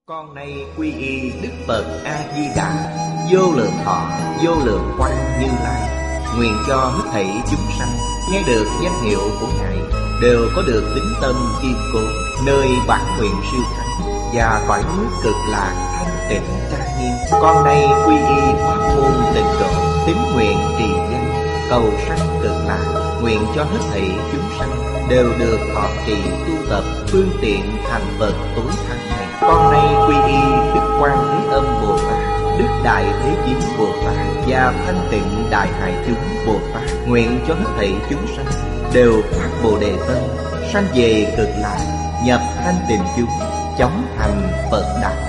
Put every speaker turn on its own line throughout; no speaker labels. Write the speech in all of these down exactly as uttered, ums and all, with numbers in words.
Con nay quy y Đức Phật A-di-đà, vô lượng thọ, vô lượng quang Như Lai. Nguyện cho hết thảy chúng sanh nghe được danh hiệu của Ngài đều có được tín tâm kiên cố, nơi bản nguyện siêu thắng và cõi nước cực lạc thanh tịnh trang nghiêm. Con nay quy y pháp môn tịnh độ, tín nguyện trì danh, cầu sanh cực lạc. Nguyện cho hết thảy chúng sanh đều được thọ trì tu tập phương tiện thành Phật tối thắng này. Con nay quy y Đức Quan Thế Âm Bồ Tát, Đức Đại Thế Chí Bồ Tát và Thanh Tịnh Đại Hải Chúng Bồ Tát. Nguyện cho hết thảy chúng sanh đều phát Bồ Đề tâm, sanh về cực lạc, nhập thanh tịnh chúng, chóng thành Phật đạo.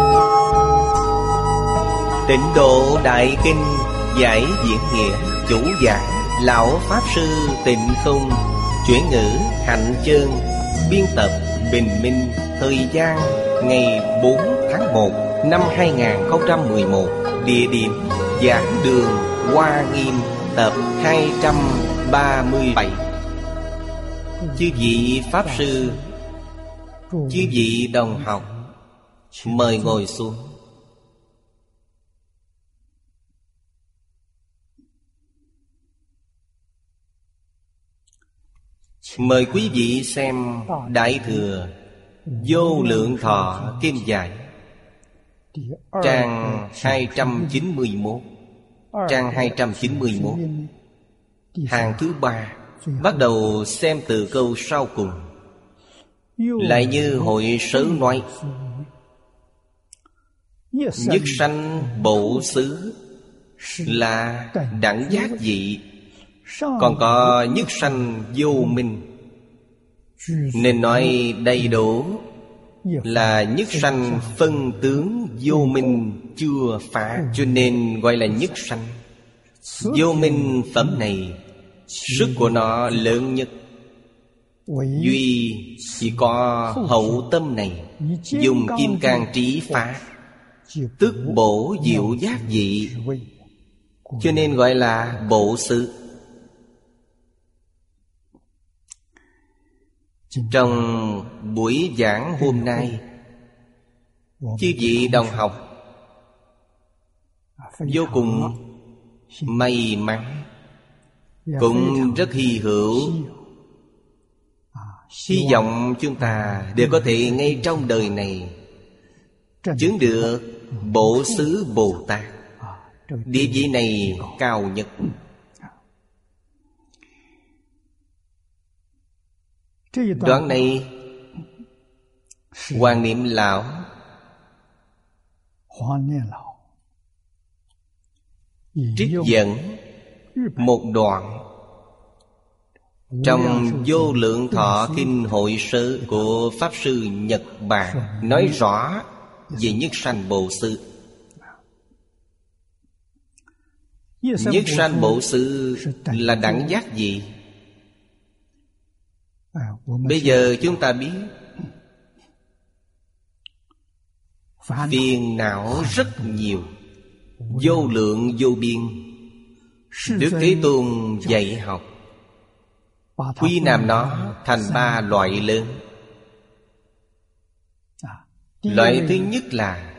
Tịnh Độ Đại Kinh giải diễn nghĩa, chủ giảng Lão Pháp Sư Tịnh Không, chuyển ngữ Hạnh Chơn, biên tập Bình Minh. Thời gian ngày bốn tháng một năm hai nghìn không trăm mười một. Địa điểm giảng đường Hoa Nghiêm, tập hai trăm ba mươi bảy. Chư vị Pháp Sư, chư vị đồng học, mời ngồi xuống. Mời quý vị xem Đại Thừa Vô Lượng Thọ Kim Giải, trang hai trăm chín mươi mốt. Trang hai trăm chín mươi mốt, hàng thứ ba, bắt đầu xem từ câu sau cùng. Lại như hội sớ nói: nhất sanh bộ xứ là đẳng giác dị, còn có nhất sanh vô minh. Nên nói đầy đủ là nhất sanh phân tướng vô minh chưa phá, cho nên gọi là nhất sanh. Vô minh phẩm này sức của nó lớn nhất, duy chỉ có hậu tâm này dùng kim cang trí phá, tức bổ diệu giác dị, cho nên gọi là bộ xứ. Trong buổi giảng hôm nay, chư vị đồng học vô cùng may mắn, cũng rất hy hữu. Hy vọng chúng ta đều có thể ngay trong đời này chứng được Bộ Xứ Bồ Tát. Địa vị này cao nhất. Đoạn này Hoàng Niệm Lão trích dẫn một đoạn trong Vô Lượng Thọ Kinh Hội Sớ của Pháp Sư Nhật Bản, nói rõ về nhất sanh bộ xứ. Nhất sanh bộ xứ là đẳng giác gì? Bây giờ chúng ta biết phiền não rất nhiều, vô lượng vô biên. Đức Thế Tôn dạy học quy nạp nó thành ba loại lớn. Loại thứ nhất là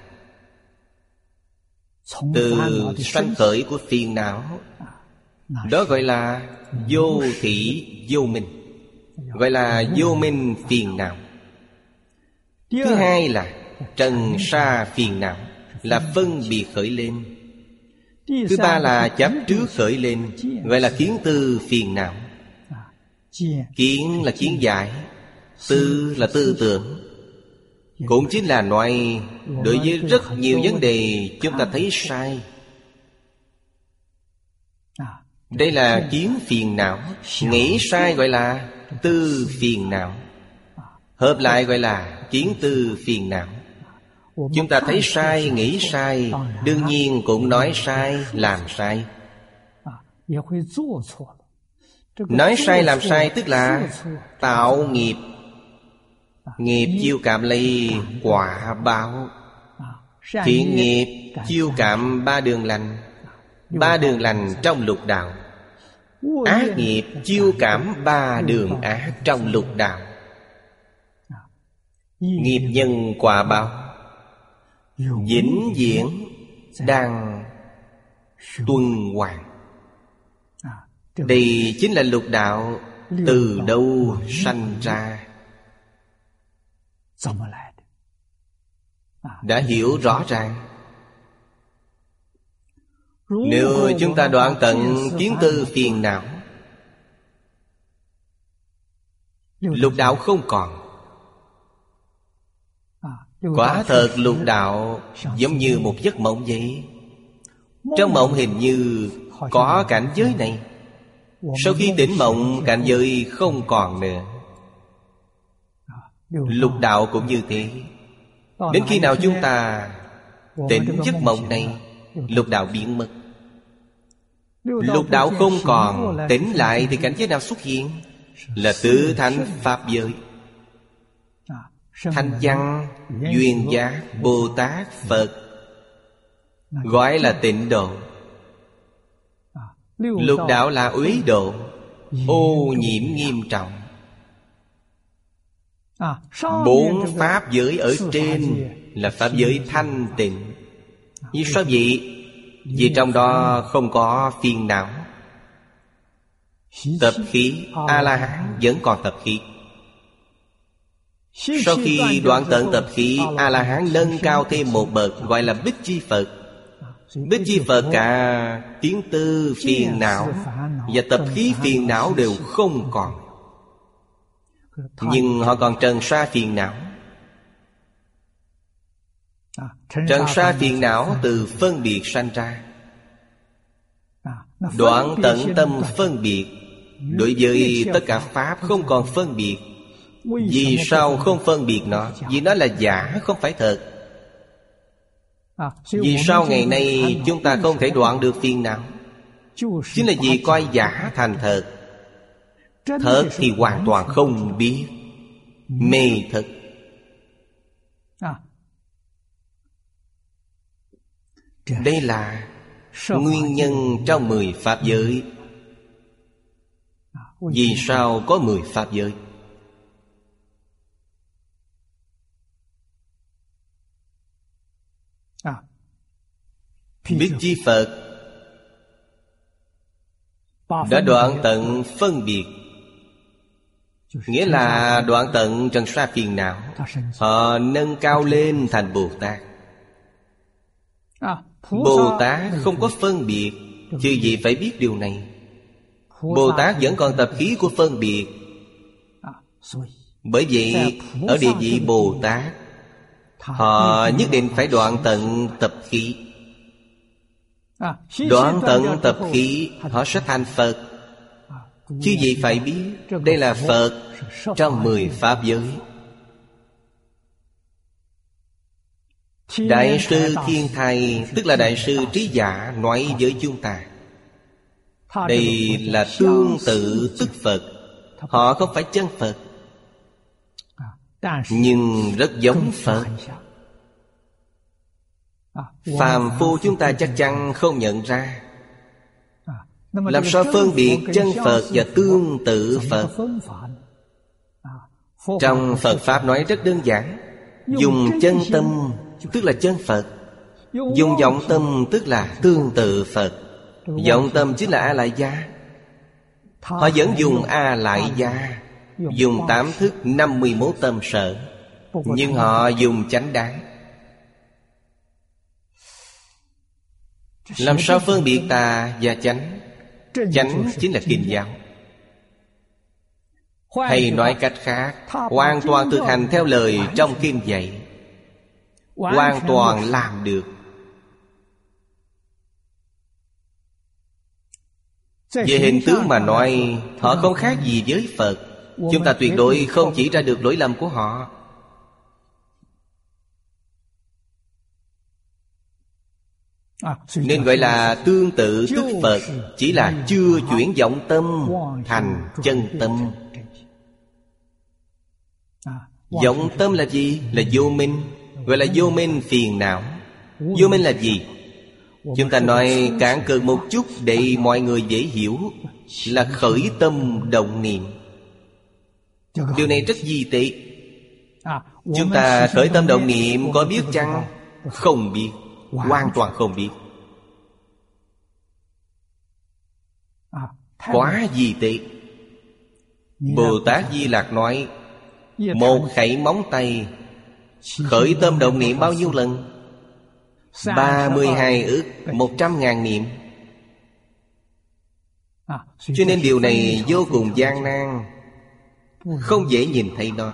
từ sanh khởi của phiền não, đó gọi là vô thỉ vô minh, gọi là vô minh phiền não. Thứ hai là trần sa phiền não, là phân biệt khởi lên. Thứ ba là chấp trước khởi lên, gọi là kiến tư phiền não. Kiến là kiến giải, tư là tư tưởng. Cũng chính là nói đối với rất nhiều vấn đề chúng ta thấy sai. Đây là kiến phiền não. Nghĩ sai gọi là tư phiền não, hợp lại gọi là kiến tư phiền não. Chúng ta thấy sai, nghĩ sai, đương nhiên cũng nói sai, làm sai. Nói sai làm sai tức là tạo nghiệp. Nghiệp chiêu cảm lấy quả báo. Thiện nghiệp chiêu cảm ba đường lành, ba đường lành trong lục đạo. Ác nghiệp chiêu cảm ba đường ác trong lục đạo. Nghiệp nhân quả báo vĩnh viễn đang tuần hoàn. Đây chính là lục đạo từ đâu sanh ra. Đã hiểu rõ ràng. Nếu chúng ta đoạn tận kiến tư phiền não, lục đạo không còn. Quả thật lục đạo giống như một giấc mộng vậy. Trong mộng hình như có cảnh giới này. Sau khi tỉnh mộng, cảnh giới không còn nữa. Lục đạo cũng như thế. Đến khi nào chúng ta tỉnh giấc mộng này, lục đạo biến mất. Lục đạo không còn, tỉnh lại thì cảnh giới nào xuất hiện? Là tứ thánh pháp giới. Thanh văn, duyên giác, Bồ Tát, Phật, gọi là tịnh độ. Lục đạo là uế độ, ô nhiễm nghiêm trọng. Bốn pháp giới ở trên là pháp giới thanh tịnh. Vì sao vậy? Vì trong đó không có phiền não. Tập khí, A-la-hán vẫn còn tập khí. Sau khi đoạn tận tập khí, A-la-hán nâng cao thêm một bậc, gọi là Bích Chi Phật. Bích Chi Phật cả kiến tư phiền não và tập khí phiền não đều không còn. Nhưng họ còn trần sa phiền não. Trần sa phiền não từ phân biệt sanh ra. Đoạn tận tâm phân biệt. Đối với tất cả pháp không còn phân biệt. Vì sao không phân biệt nó? Vì nó là giả, không phải thật. Vì sao ngày nay chúng ta không thể đoạn được phiền não? Chính là vì coi giả thành thật. Thật thì hoàn toàn không biết. Mê thật. Đây là nguyên nhân trong mười pháp giới. Vì sao có mười pháp giới? Bích Chi Phật đã đoạn tận phân biệt, nghĩa là đoạn tận trần sa phiền não. Họ nâng cao lên thành Bồ Tát. Bồ Tát không có phân biệt. Chư vị phải biết điều này. Bồ Tát vẫn còn tập khí của phân biệt. Bởi vậy ở địa vị Bồ Tát, họ nhất định phải đoạn tận tập khí. Đoạn tận tập khí, họ sẽ thành Phật. Chứ gì phải biết, đây là Phật trong mười pháp giới. Đại sư Thiên Thầy, tức là Đại sư Trí Giả, nói với chúng ta, đây là tương tự tức Phật. Họ không phải chân Phật, nhưng rất giống Phật. Phàm phu chúng ta chắc chắn không nhận ra. Làm sao phân biệt chân Phật và tương tự Phật? Trong Phật Pháp nói rất đơn giản. Dùng chân tâm tức là chân Phật. Dùng vọng tâm tức là tương tự Phật. Vọng tâm chính là A Lại Gia. Họ vẫn dùng A Lại Gia, dùng tám thức năm mươi mốt tâm sở, nhưng họ dùng chánh đáng. Làm sao phân biệt tà và chánh? Chánh chính là kinh giáo. Hay nói cách khác, hoàn toàn thực hành theo lời trong kinh dạy, hoàn toàn làm được. Về hình tướng mà nói, họ không khác gì với Phật. Chúng ta tuyệt đối không chỉ ra được lỗi lầm của họ. Nên gọi là tương tự tức Phật. Chỉ là chưa chuyển vọng tâm thành chân tâm. Vọng tâm là gì? Là vô minh. Gọi là vô minh phiền não. Vô minh là gì? Chúng ta nói cạn cường một chút để mọi người dễ hiểu, là khởi tâm động niệm. Điều này rất vi tế. Chúng ta khởi tâm động niệm có biết chăng? Không biết, hoàn toàn không biết. Quá vi tế. Bồ Tát Di Lặc nói, một khẩy móng tay khởi tâm động niệm bao nhiêu lần? Ba mươi hai ức một trăm ngàn niệm. Cho nên điều này vô cùng gian nan, không dễ nhìn thấy nó.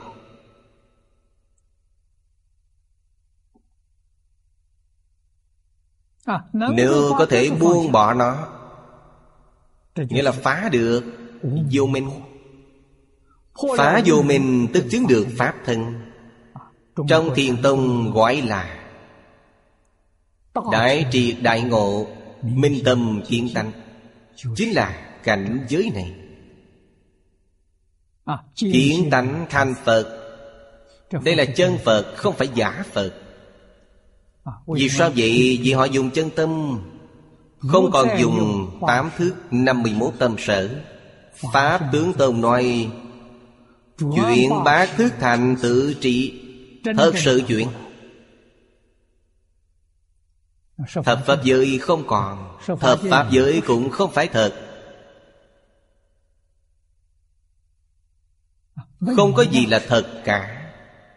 Nếu có thể buông bỏ nó, nghĩa là phá được vô minh. Phá vô minh tức chứng được pháp thân. Trong Thiền Tông gọi là đại triệt đại ngộ, minh tâm kiến tánh. Chính là cảnh giới này. Kiến tánh thành Phật. Đây là chân Phật, không phải giả Phật. Vì sao vậy? Vì họ dùng chân tâm, không còn dùng tám thức năm mươi mốt tâm sở. Pháp Tướng Tôn nói, chuyện bát thức thành tự trị. Thật sự chuyện. Thập Pháp giới không còn, thập Pháp giới cũng không phải thật. Không có gì là thật cả.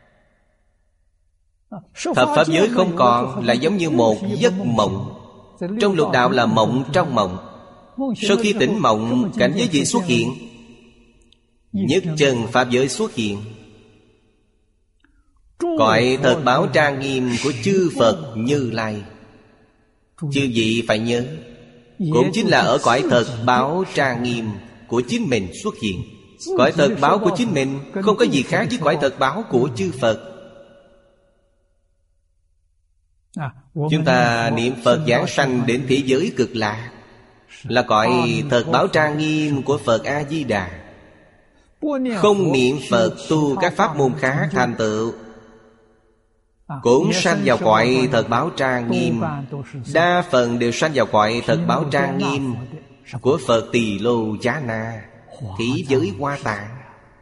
Thập Pháp giới không còn là giống như một giấc mộng. Trong lục đạo là mộng trong mộng. Sau khi tỉnh mộng, cảnh giới gì xuất hiện? Nhất chân Pháp giới xuất hiện. Cõi thật báo trang nghiêm của chư Phật Như Lai. Chư vị phải nhớ, cũng chính là ở cõi thật báo trang nghiêm của chính mình xuất hiện. Cõi thật báo của chính mình không có gì khác với cõi thật báo của chư Phật. Chúng ta niệm Phật giảng sanh đến thế giới cực lạc, là cõi thật báo trang nghiêm của Phật A-di-đà. Không niệm Phật tu các pháp môn khác thành tựu, cũng sanh vào cõi thật báo trang nghiêm. Đa phần đều sanh vào cõi thật báo trang nghiêm của Phật Tỳ Lô Giá Na, thế giới Hoa Tạng.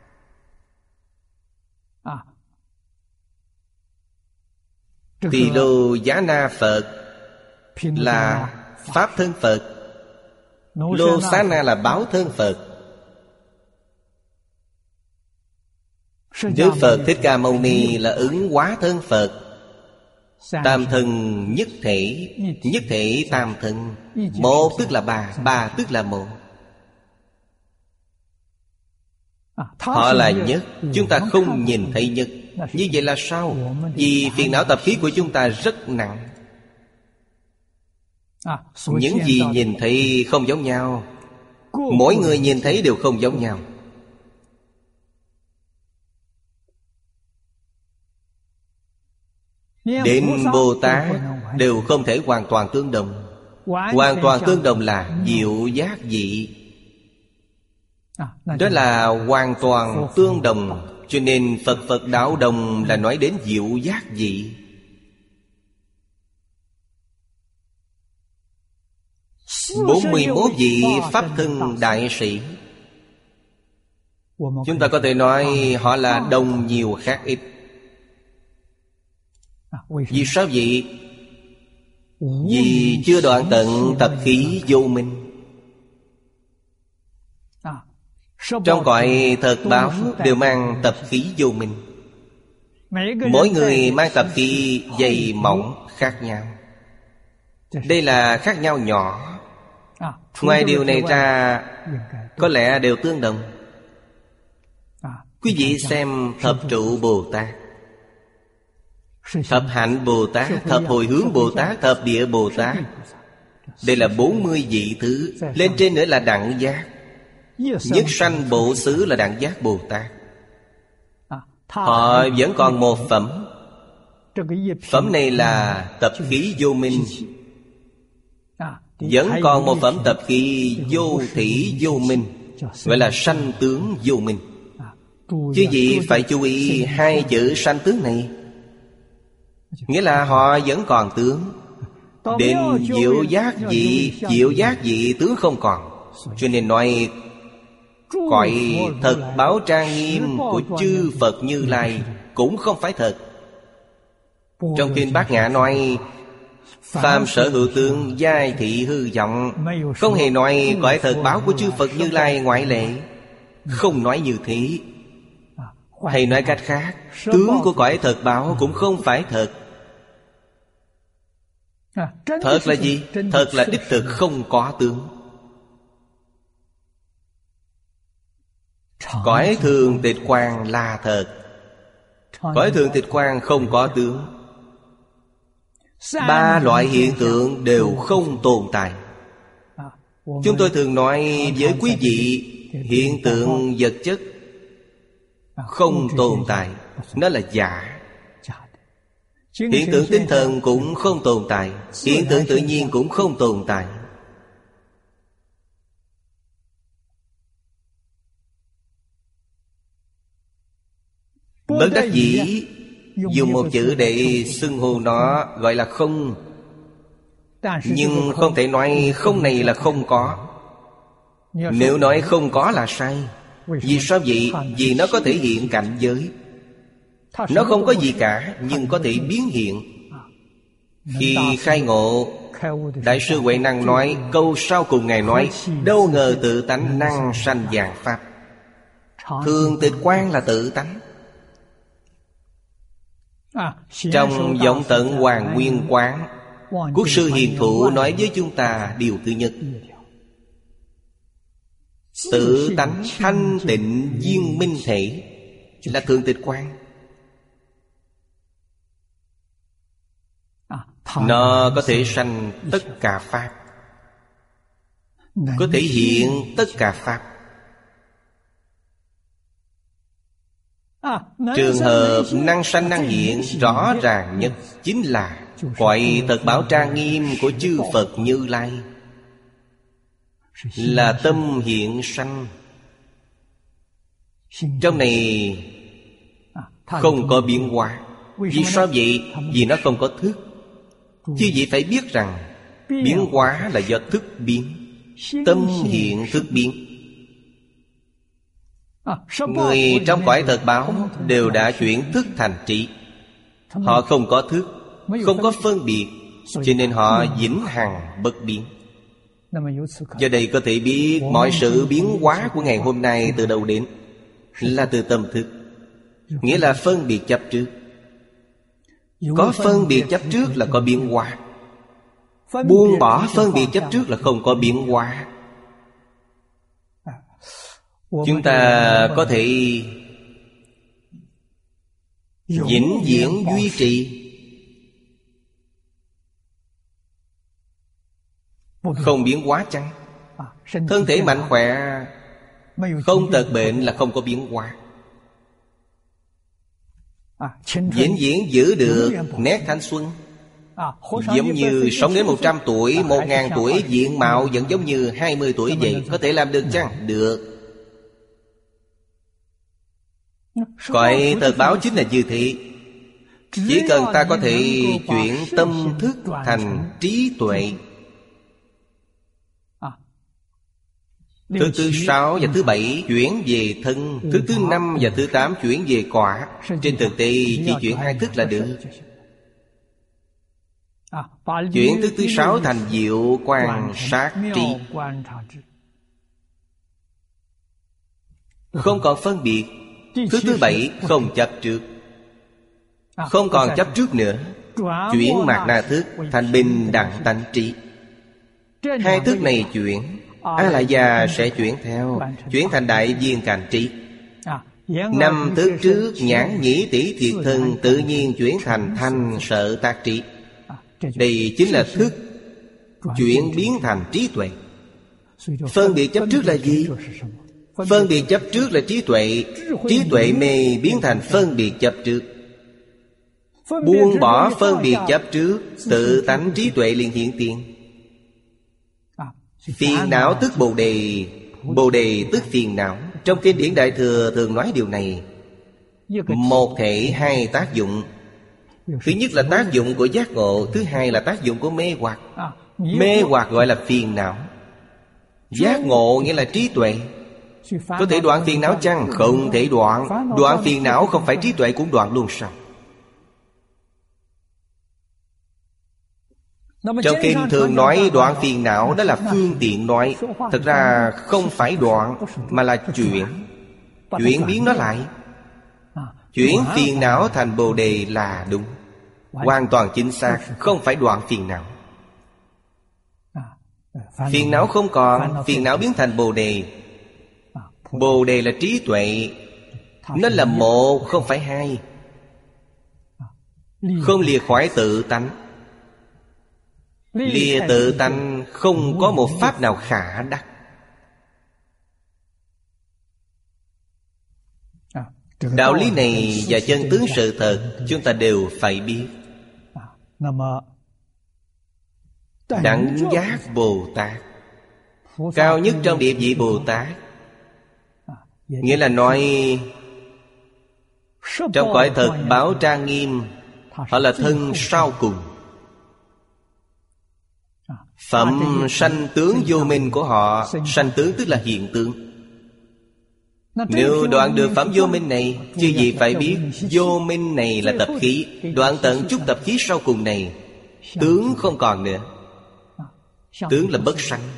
Tỳ Lô Giá Na Phật là pháp thân Phật, Lô Xá Na là báo thân Phật. Đức Phật Thích Ca Mâu Ni là ứng hóa thân Phật. Tam thân nhất thể, nhất thể tam thân. Một tức là ba, ba tức là một. Họ là nhất, chúng ta không nhìn thấy nhất. Như vậy là sao? Vì phiền não tập khí của chúng ta rất nặng. Những gì nhìn thấy không giống nhau. Mỗi người nhìn thấy đều không giống nhau. Đến Bồ Tát đều không thể hoàn toàn tương đồng. Hoàn toàn tương đồng là diệu giác dị. Đó là hoàn toàn tương đồng. Cho nên Phật Phật Đạo Đồng là nói đến diệu giác dị. Bốn mươi mốt vị Pháp thân đại sĩ, chúng ta có thể nói họ là đồng nhiều khác ít. Vì sao vậy? Vì chưa đoạn tận tập khí vô minh. Trong cõi thật báo đều mang tập khí vô minh. Mỗi người mang tập khí dày mỏng khác nhau. Đây là khác nhau nhỏ. Ngoài điều này ra, có lẽ đều tương đồng. Quý vị xem thập trụ Bồ Tát, thập hạnh Bồ Tát, thập hồi hướng Bồ Tát, thập địa Bồ Tát. Đây là bốn mươi vị thứ. Lên trên nữa là đẳng giác. Nhất sanh bộ xứ là đẳng giác Bồ Tát. Họ vẫn còn một phẩm. Phẩm này là tập khí vô minh. Vẫn còn một phẩm tập khí vô thỉ vô minh, gọi là sanh tướng vô minh. Chứ gì phải chú ý hai chữ sanh tướng này. Nghĩa là họ vẫn còn tướng. Đến diệu giác dị, diệu giác dị tướng không còn. Cho nên nói cõi thật báo trang nghiêm của chư Phật Như Lai cũng không phải thật. Trong kinh Bát Nhã nói phàm sở hữu tướng giai thị hư vọng, không hề nói cõi thật báo của chư Phật Như Lai ngoại lệ. Không nói như thế. Hay nói cách khác, tướng của cõi thật báo cũng không phải thật. Thật là gì? Thật là đích thực không có tướng. Cõi thường tịch quang là thật. Cõi thường tịch quang không có tướng. Ba loại hiện tượng đều không tồn tại. Chúng tôi thường nói với quý vị, hiện tượng vật chất không tồn tại, nó là giả. Hiện tượng tinh thần cũng không tồn tại, hiện tượng tự nhiên cũng không tồn tại. Bất đắc dĩ dùng một chữ để xưng hô nó, gọi là không. Nhưng không thể nói không này là không có. Nếu nói không có là sai. Vì sao vậy? Vì nó có thể hiện cảnh giới. Nó không có gì cả, nhưng có thể biến hiện. Khi khai ngộ, Đại sư Huệ Năng nói câu sau cùng Ngài nói: đâu ngờ tự tánh năng sanh vạn pháp. Thường tịch quang là tự tánh. Trong Vọng Tận Hoàng Nguyên Quán, Quốc sư Hiền Thụ nói với chúng ta điều thứ nhất: tự tánh thanh tịnh viên minh thể là thường tịch quang. Nó có thể sanh tất cả pháp, có thể hiện tất cả pháp. Trường hợp năng sanh năng hiện rõ ràng nhất chính là cõi thật bảo trang nghiêm của chư Phật Như Lai, là tâm hiện sanh. Trong này không có biến hóa. Vì sao vậy? Vì nó không có thức. Chứ vậy phải biết rằng biến hóa là do thức biến. Tâm hiện thức biến. Người trong cõi thật báo đều đã chuyển thức thành trí. Họ không có thức, không có phân biệt, cho nên họ vĩnh hằng bất biến. Do đây có thể biết mọi sự biến hóa của ngày hôm nay từ đâu đến là từ tâm thức. Nghĩa là phân biệt chấp trước. Có phân biệt chấp trước là có biến hóa. Buông bỏ phân biệt chấp trước là không có biến hóa. Chúng ta có thể vĩnh viễn duy trì, không biến hóa chăng? Thân thể mạnh khỏe, không tật bệnh là không có biến hóa. Vĩnh viễn giữ được nét thanh xuân. Giống như sống đến một trăm tuổi, một ngàn tuổi, diện mạo vẫn giống như hai mươi tuổi vậy. Có thể làm được chăng? Được. Cõi thật báo chính là như thế. Chỉ cần ta có thể chuyển tâm thức thành trí tuệ. Thứ thứ sáu và thứ bảy chuyển về thân, thứ thứ năm và thứ tám chuyển về quả. Trên thực tế chỉ chuyển hai thức là được. Chuyển thức thứ sáu thành diệu quan sát trí. Không còn phân biệt. Thứ thứ bảy không chấp trước. Không còn chấp trước nữa. Chuyển mạt na thức thành bình đẳng tánh trí. Hai thức này chuyển, A La Gia sẽ chuyển theo, chuyển thành đại viên càn trí. Năm thức trước nhãn nhĩ tỷ thiệt thân tự nhiên chuyển thành thanh sợ tác trí. Đây chính là thức chuyển biến thành trí tuệ. Phân biệt chấp trước là gì? Phân biệt chấp trước là trí tuệ. Trí tuệ mê biến thành phân biệt chấp trước. Buông bỏ phân biệt chấp trước, tự tánh trí tuệ liền hiện tiền. Phiền não tức bồ đề, bồ đề tức phiền não. Trong kinh điển Đại Thừa thường nói điều này. Một thể hai tác dụng. Thứ nhất là tác dụng của giác ngộ, thứ hai là tác dụng của mê hoặc. Mê hoặc gọi là phiền não. Giác ngộ nghĩa là trí tuệ. Có thể đoạn phiền não chăng? Không thể đoạn. Đoạn phiền não không phải trí tuệ cũng đoạn luôn sao? Trong kinh thường nói đoạn phiền não đó là phương tiện nói. Thật ra không phải đoạn mà là chuyển. Chuyển biến nó lại, chuyển phiền não thành Bồ Đề là đúng. Hoàn toàn chính xác, không phải đoạn phiền não. Phiền não không còn, phiền não biến thành Bồ Đề. Bồ Đề là trí tuệ. Nó là một, không phải hai. Không lìa khỏi tự tánh. Lìa tự tánh không có một pháp nào khả đắc. Đạo lý này và chân tướng sự thật chúng ta đều phải biết. Đẳng giác Bồ Tát, cao nhất trong địa vị Bồ Tát, nghĩa là nói trong cõi thật báo trang nghiêm, họ là thân sau cùng. Phẩm sanh tướng vô minh của họ, sanh tướng tức là hiện tướng. Nếu đoạn được phẩm vô minh này, chứ gì phải biết vô minh này là tập khí. Đoạn tận chút tập khí sau cùng này, tướng không còn nữa. Tướng là bất sanh.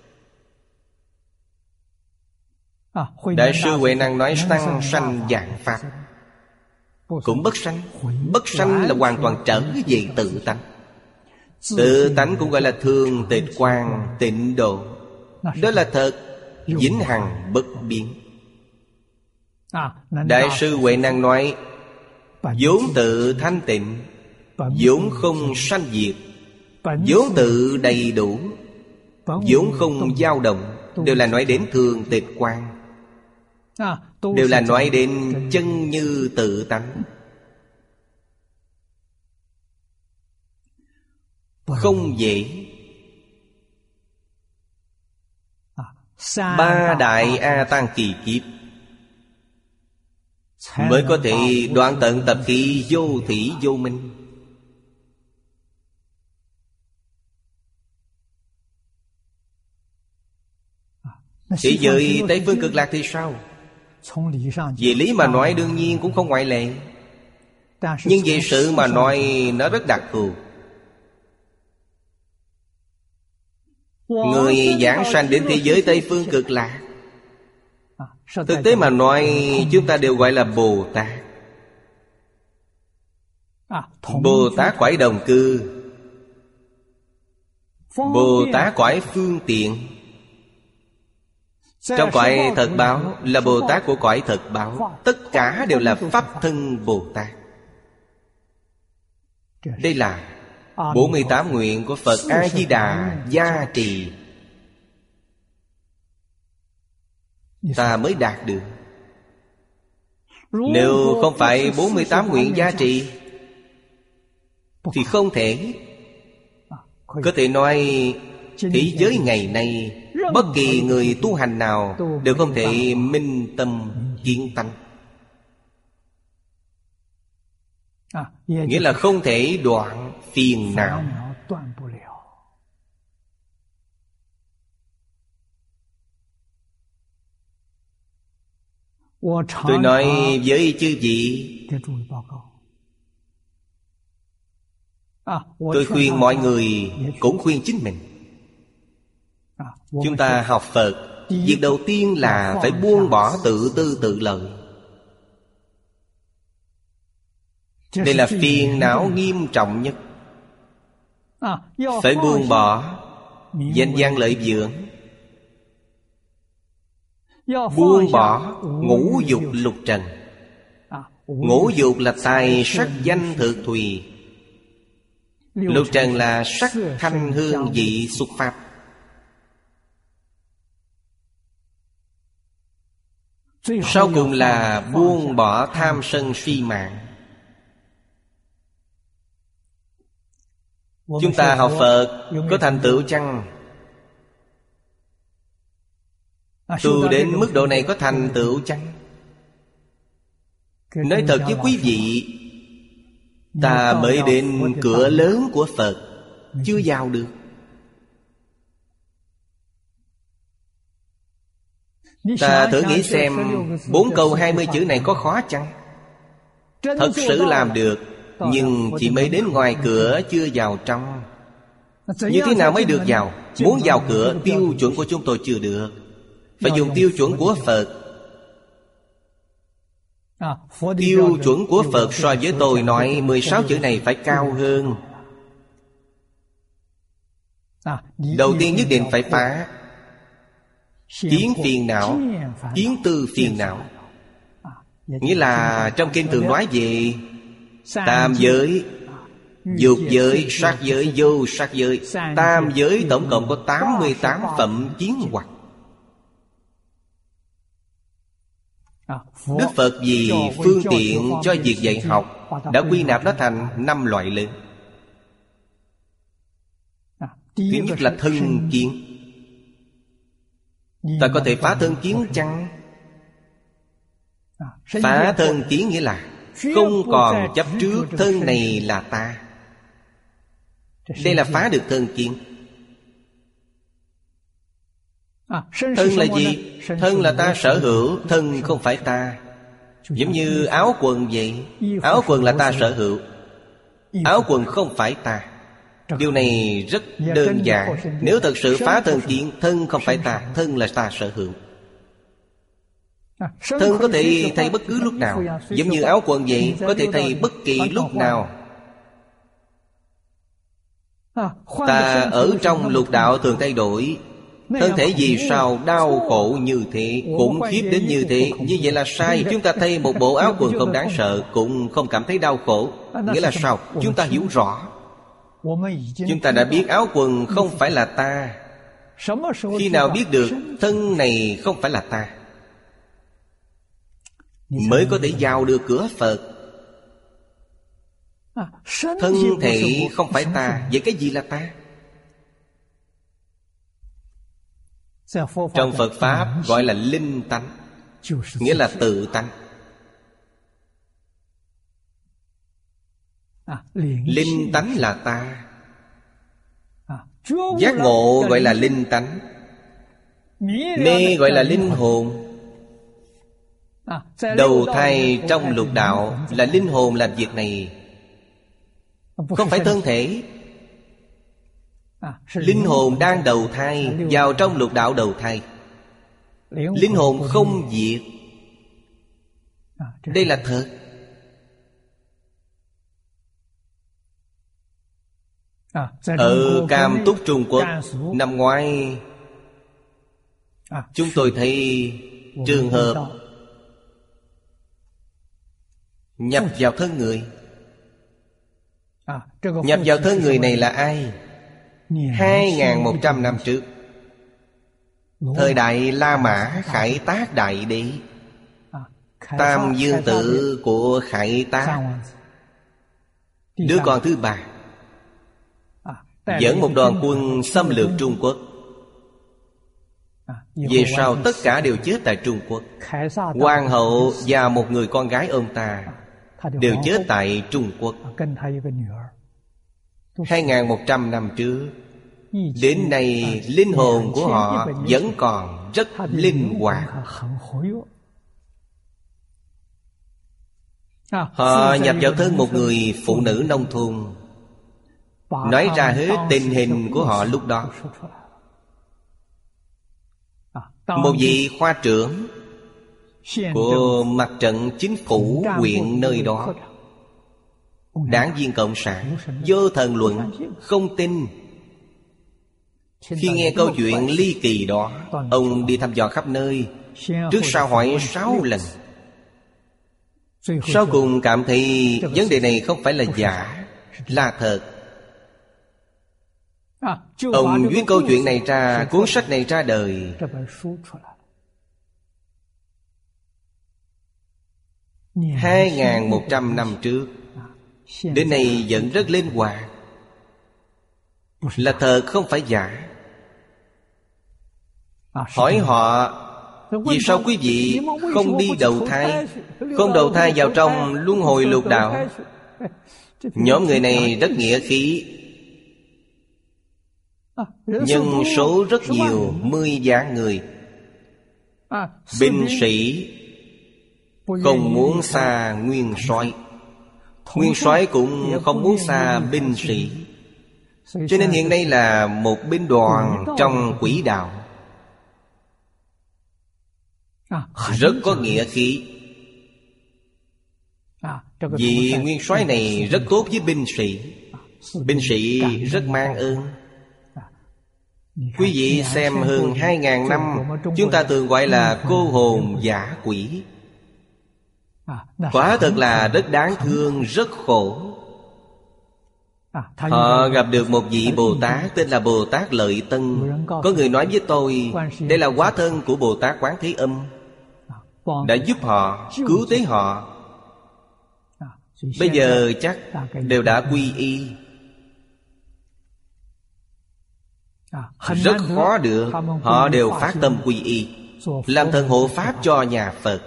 Đại sư Huệ Năng nói tăng sanh dạng pháp cũng bất sanh. Bất sanh là hoàn toàn trở về tự tánh. Tự tánh cũng gọi là thường tịch quang tịnh độ. Đó là thật, vĩnh hằng bất biến. Đại sư Huệ Năng nói vốn tự thanh tịnh, vốn không sanh diệt, vốn tự đầy đủ, vốn không dao động. Đều là nói đến thường tịch quang, đều là nói đến chân như tự tánh. Không dễ. Ba đại A Tăng kỳ kiếp mới có thể đoạn tận tập khí vô thủy vô minh. Thế giới Tây Phương Cực Lạc thì sao? Về lý mà nói đương nhiên cũng không ngoại lệ. Nhưng về sự mà nói nó rất đặc thù. Người giảng sanh đến thế giới Tây Phương Cực Lạc, thực tế mà nói chúng ta đều gọi là Bồ Tát. Bồ Tát cõi đồng cư, Bồ Tát cõi phương tiện. Trong cõi thật báo là Bồ Tát của cõi thật báo. Tất cả đều là Pháp thân Bồ Tát. Đây là bốn mươi tám nguyện của Phật A-di-đà gia trì, ta mới đạt được. Nếu không phải bốn mươi tám nguyện gia trì thì không thể. Có thể nói thế giới ngày nay, bất kỳ người tu hành nào đều không thể minh tâm kiến tánh. Nghĩa là không thể đoạn phiền não. Tôi nói với chư vị, tôi khuyên mọi người, cũng khuyên chính mình. Chúng ta học Phật, việc đầu tiên là phải buông bỏ tự tư tự lợi. Đây là phiền não nghiêm trọng nhất. Phải buông bỏ danh văn lợi dưỡng, buông bỏ ngũ dục lục trần. Ngũ dục là tài sắc danh thực thùy, lục trần là sắc thanh hương vị xuất pháp. Sau cùng là buông bỏ tham sân si mạng. Chúng ta học Phật có thành tựu chăng? Tu đến mức độ này có thành tựu chăng? Nói thật với quý vị, ta mới đến cửa lớn của Phật, chưa vào được. Ta thử nghĩ xem, bốn câu hai mươi chữ này có khó chăng? Thật sự làm được, nhưng chỉ mới đến ngoài cửa, chưa vào trong. Như thế nào mới được vào? Muốn vào cửa, tiêu chuẩn của chúng tôi chưa được, phải dùng tiêu chuẩn của Phật. Tiêu chuẩn của Phật so với tôi nói mười sáu chữ này phải cao hơn. Đầu tiên nhất định phải phá kiến phiền não, kiến tư phiền não. Nghĩa là trong kinh thường nói về tam giới, dục giới, sát giới, vô sát giới. Tam giới tổng cộng có tám mươi tám phẩm kiến hoặc. Đức Phật vì phương tiện cho việc dạy học đã quy nạp nó thành năm loại lớn. Thứ nhất là thân kiến. Ta có thể phá thân kiến chăng? Phá thân kiến nghĩa là không còn chấp trước thân này là ta. Đây là phá được thân kiến. Thân là gì? Thân là ta sở hữu, thân không phải ta. Giống như áo quần vậy. Áo quần là ta sở hữu, áo quần không phải ta. Điều này rất đơn giản. Nếu thật sự phá thân kiến, thân không phải ta, thân là ta sở hữu. Thân có thể thay bất cứ lúc nào. Giống như áo quần vậy, có thể thay bất kỳ lúc nào. Ta ở trong lục đạo thường thay đổi. Thân thể vì sao đau khổ như thế, khủng khiếp đến như thế? Như vậy là sai. Chúng ta thay một bộ áo quần không đáng sợ, cũng không cảm thấy đau khổ. Nghĩa là sao? Chúng ta hiểu rõ. Chúng ta đã biết áo quần không phải là ta. Khi nào biết được thân này không phải là ta, mới có thể vào được cửa Phật. Thân thể không phải ta, vậy cái gì là ta? Trong Phật Pháp gọi là linh tánh, nghĩa là tự tánh. Linh tánh là ta. Giác ngộ gọi là linh tánh. Mê gọi là linh hồn. Đầu thai trong lục đạo là linh hồn làm việc này, không phải thân thể. Linh hồn đang đầu thai vào trong lục đạo đầu thai. Linh hồn không diệt. Đây là thật. Ở Cam Túc Trung Quốc năm ngoái, chúng tôi thấy trường hợp nhập vào thân người. Nhập vào thân người này là ai? Hai nghìn một trăm năm trước, thời đại La Mã Khải Tác Đại Đế, Tam Dương Tử của Khải Tác, đứa con thứ ba, dẫn một đoàn quân xâm lược Trung Quốc. Về sau tất cả đều chết tại Trung Quốc. Hoàng hậu và một người con gái ông ta đều chết tại Trung Quốc. Hai nghìn một trăm năm trước, đến nay linh hồn của họ vẫn còn rất linh hoạt. Họ nhập vào thân một người phụ nữ nông thôn, nói ra hết tình hình của họ lúc đó. Một vị khoa trưởng của mặt trận chính phủ huyện nơi đó, đảng viên Cộng sản, vô thần luận, không tin. Khi nghe câu chuyện ly kỳ đó, ông đi thăm dò khắp nơi, trước sau hỏi sáu lần. Sau cùng cảm thấy vấn đề này không phải là giả, là thật. Ông viết câu chuyện này ra, cuốn sách này ra đời. Hai nghìn một trăm năm trước, đến nay vẫn rất linh hoạt, là thật không phải giả. Hỏi họ, vì sao quý vị không đi đầu thai, không đầu thai vào trong luân hồi lục đạo? Nhóm người này rất nghĩa khí, nhân số rất nhiều, mươi vạn người. Binh sĩ không muốn xa nguyên soái, nguyên soái cũng không muốn xa binh sĩ. Cho nên hiện nay là một binh đoàn trong quỹ đạo, rất có nghĩa khí. Vị nguyên soái này rất tốt với binh sĩ, binh sĩ rất mang ơn. Quý vị xem, hơn hai ngàn năm chúng ta thường gọi là cô hồn dã quỷ. Quả thật là rất đáng thương, rất khổ. Họ gặp được một vị Bồ Tát tên là Bồ Tát Lợi Tân. Có người nói với tôi, đây là hóa thân của Bồ Tát Quán Thế Âm, đã giúp họ, cứu tế họ. Bây giờ chắc đều đã quy y. Rất khó được, họ đều phát tâm quy y, làm thần hộ pháp cho nhà Phật.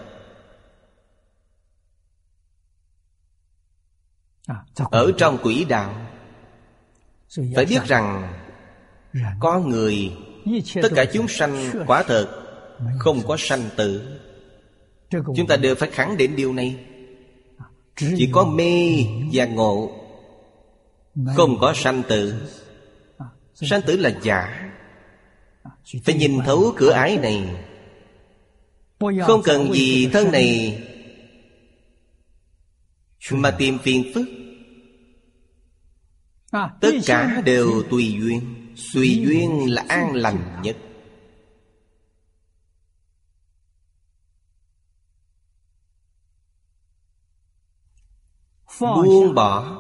Ở trong quỹ đạo, phải biết rằng có người, tất cả chúng sanh quả thật không có sanh tử. Chúng ta đều phải khẳng định điều này. Chỉ có mê và ngộ, không có sanh tử. Sanh tử là giả. Phải nhìn thấu cửa ải này. Không cần vì thân này mà tìm phiền phức. Tất cả đều tùy duyên. Tùy duyên là an lành nhất. Buông bỏ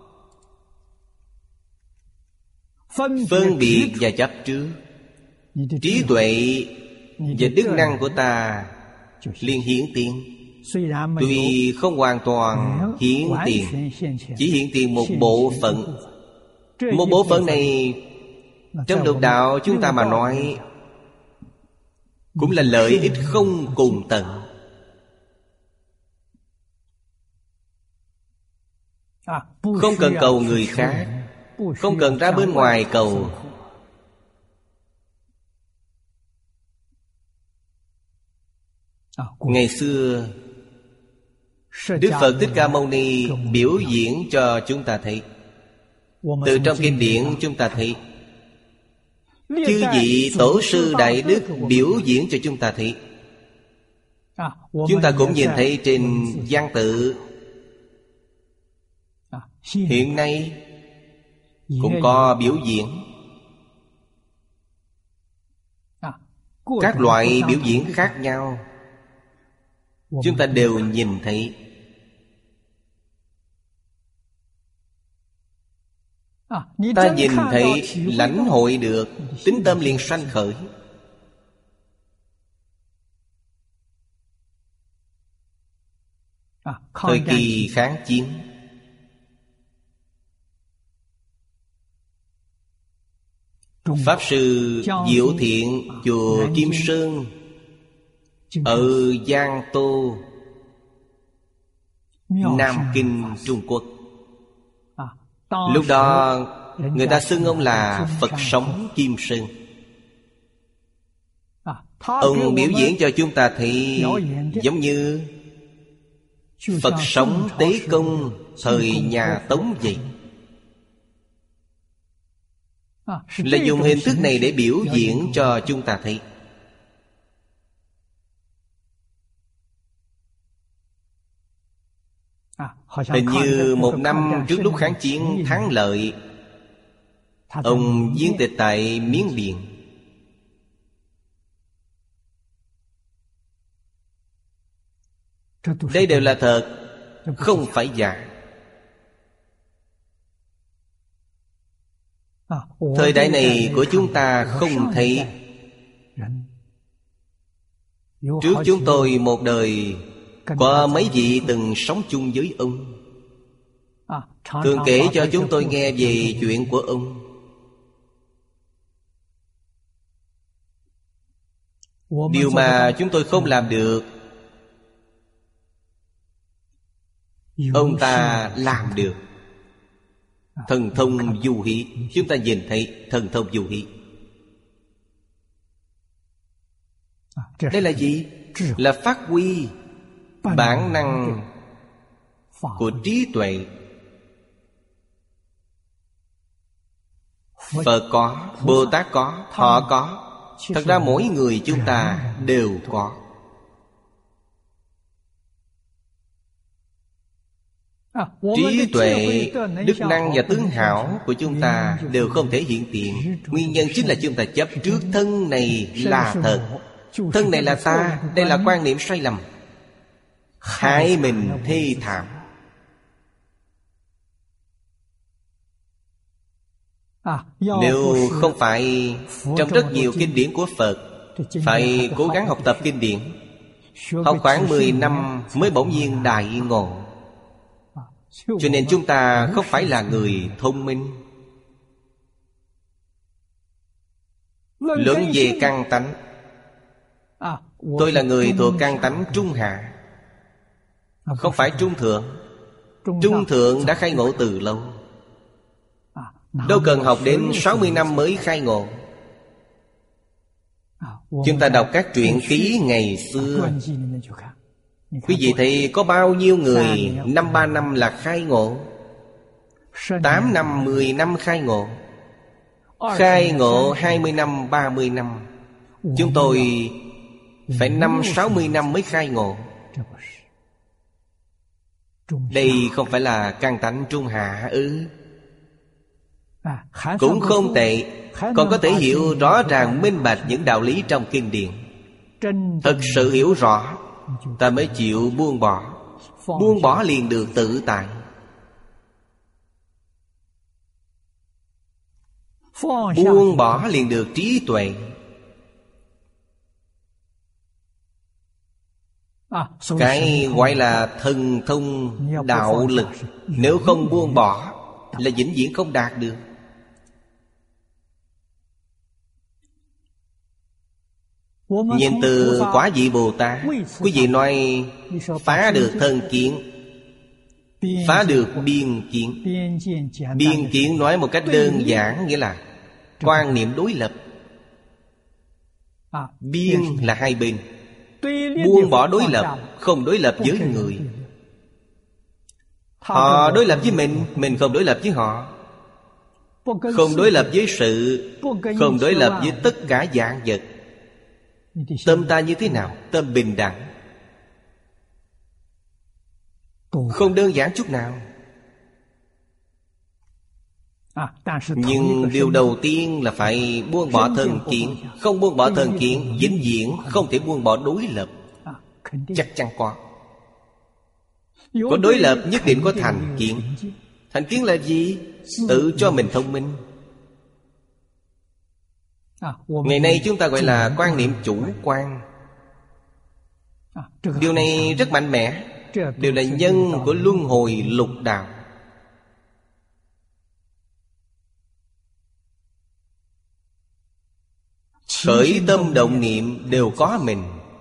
phân biệt và chấp trước. Trí tuệ và đức năng của ta liền hiển tiền. Tuy không hoàn toàn hiển tiền, chỉ hiển tiền một bộ phận. Một bộ phận này trong lục đạo chúng ta mà nói cũng là lợi ích không cùng tận. Không cần cầu người khác, không cần ra bên ngoài cầu. Ngày xưa Đức Phật Thích Ca Mâu Ni biểu diễn cho chúng ta thấy. Từ trong kinh điển chúng ta thấy chư vị tổ sư đại đức biểu diễn cho chúng ta thấy. Chúng ta cũng nhìn thấy trên văn tự. Hiện nay cũng có biểu diễn. Các loại biểu diễn khác nhau chúng ta đều nhìn thấy. Ta nhìn thấy, lãnh hội được, tín tâm liền sanh khởi. Thời kỳ kháng chiến, Pháp Sư Diệu Thiện chùa Kim Sơn ở Giang Tô, Nam Kinh, Trung Quốc. Lúc đó người ta xưng ông là Phật sống Kim Sơn. Ông biểu diễn cho chúng ta thấy giống như Phật sống Tế Công thời nhà Tống vậy. Là dùng hình thức này để biểu diễn cho chúng ta thấy. Hình như một năm trước lúc kháng chiến thắng lợi, ông viên tịch tại Miến Điện. Đây đều là thật, không phải giả. Thời đại này của chúng ta không thấy. Trước chúng tôi một đời có mấy vị từng sống chung với ông, thường kể cho chúng tôi nghe về chuyện của ông. Điều mà chúng tôi không làm được, ông ta làm được. Thần thông du hí, chúng ta nhìn thấy thần thông du hí. Đây là gì? Là phát huy bản năng của trí tuệ. Phật có, Bồ Tát có, họ có. Thật ra mỗi người chúng ta đều có. Trí tuệ, đức năng và tướng hảo của chúng ta đều không thể hiện tiền. Nguyên nhân chính là chúng ta chấp trước thân này là thật. Thân này là ta. Đây là quan niệm sai lầm, hại mình thê thảm. Nếu không phải trong rất nhiều kinh điển của Phật, phải cố gắng học tập kinh điển, học khoảng mười năm mới bỗng nhiên đại ngộ. Cho nên chúng ta không phải là người thông minh. Luận về căn tánh, tôi là người thuộc căn tánh trung hạ, không phải trung thượng. Trung thượng đã khai ngộ từ lâu, đâu cần học đến sáu mươi năm mới khai ngộ. Chúng ta đọc các truyện ký ngày xưa, quý vị thấy có bao nhiêu người năm ba năm là khai ngộ, tám năm, mười năm khai ngộ, khai ngộ hai mươi năm, ba mươi năm. Chúng tôi phải năm, sáu mươi năm mới khai ngộ. Đây không phải là căn tánh trung hạ ư? Cũng không tệ, còn có thể hiểu rõ ràng minh bạch những đạo lý trong kinh điển. Thật sự hiểu rõ, ta mới chịu buông bỏ. Buông bỏ liền được tự tại. Buông bỏ liền được trí tuệ. Cái gọi là thần thông đạo lực, nếu không buông bỏ là vĩnh viễn không đạt được. Nhìn từ Quả Vị Bồ Tát, quý vị nói phá được thân kiến, phá được biên kiến. Biên kiến nói một cách đơn giản nghĩa là quan niệm đối lập. Biên là hai bên, buông bỏ đối lập, không đối lập với người. Họ đối lập với mình, mình không đối lập với họ. Không đối lập với sự, không đối lập với tất cả vạn vật. Tâm ta như thế nào? Tâm bình đẳng, không đơn giản chút nào. Nhưng điều đầu tiên là phải buông bỏ thân kiến. Không buông bỏ thân kiến, vĩnh viễn không thể buông bỏ đối lập. Chắc chắn có. Có đối lập nhất định có thành kiến. Thành kiến là gì? Tự cho mình thông minh. Ngày nay chúng ta gọi là quan niệm chủ quan. Điều này rất mạnh mẽ. Điều là nhân của luân hồi lục đạo. Khởi tâm động niệm đều có mình,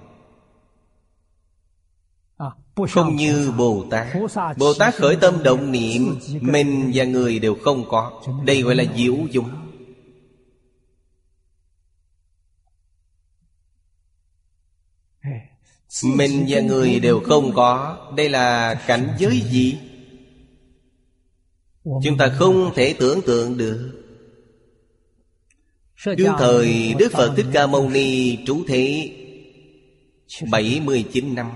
không như Bồ Tát. Bồ Tát khởi tâm động niệm, mình và người đều không có. Đây gọi là diệu dụng. Mình và người đều không có. Đây là cảnh giới gì? Chúng ta không thể tưởng tượng được. Đương thời Đức Phật Thích Ca Mâu Ni trú thế bảy mươi chín năm.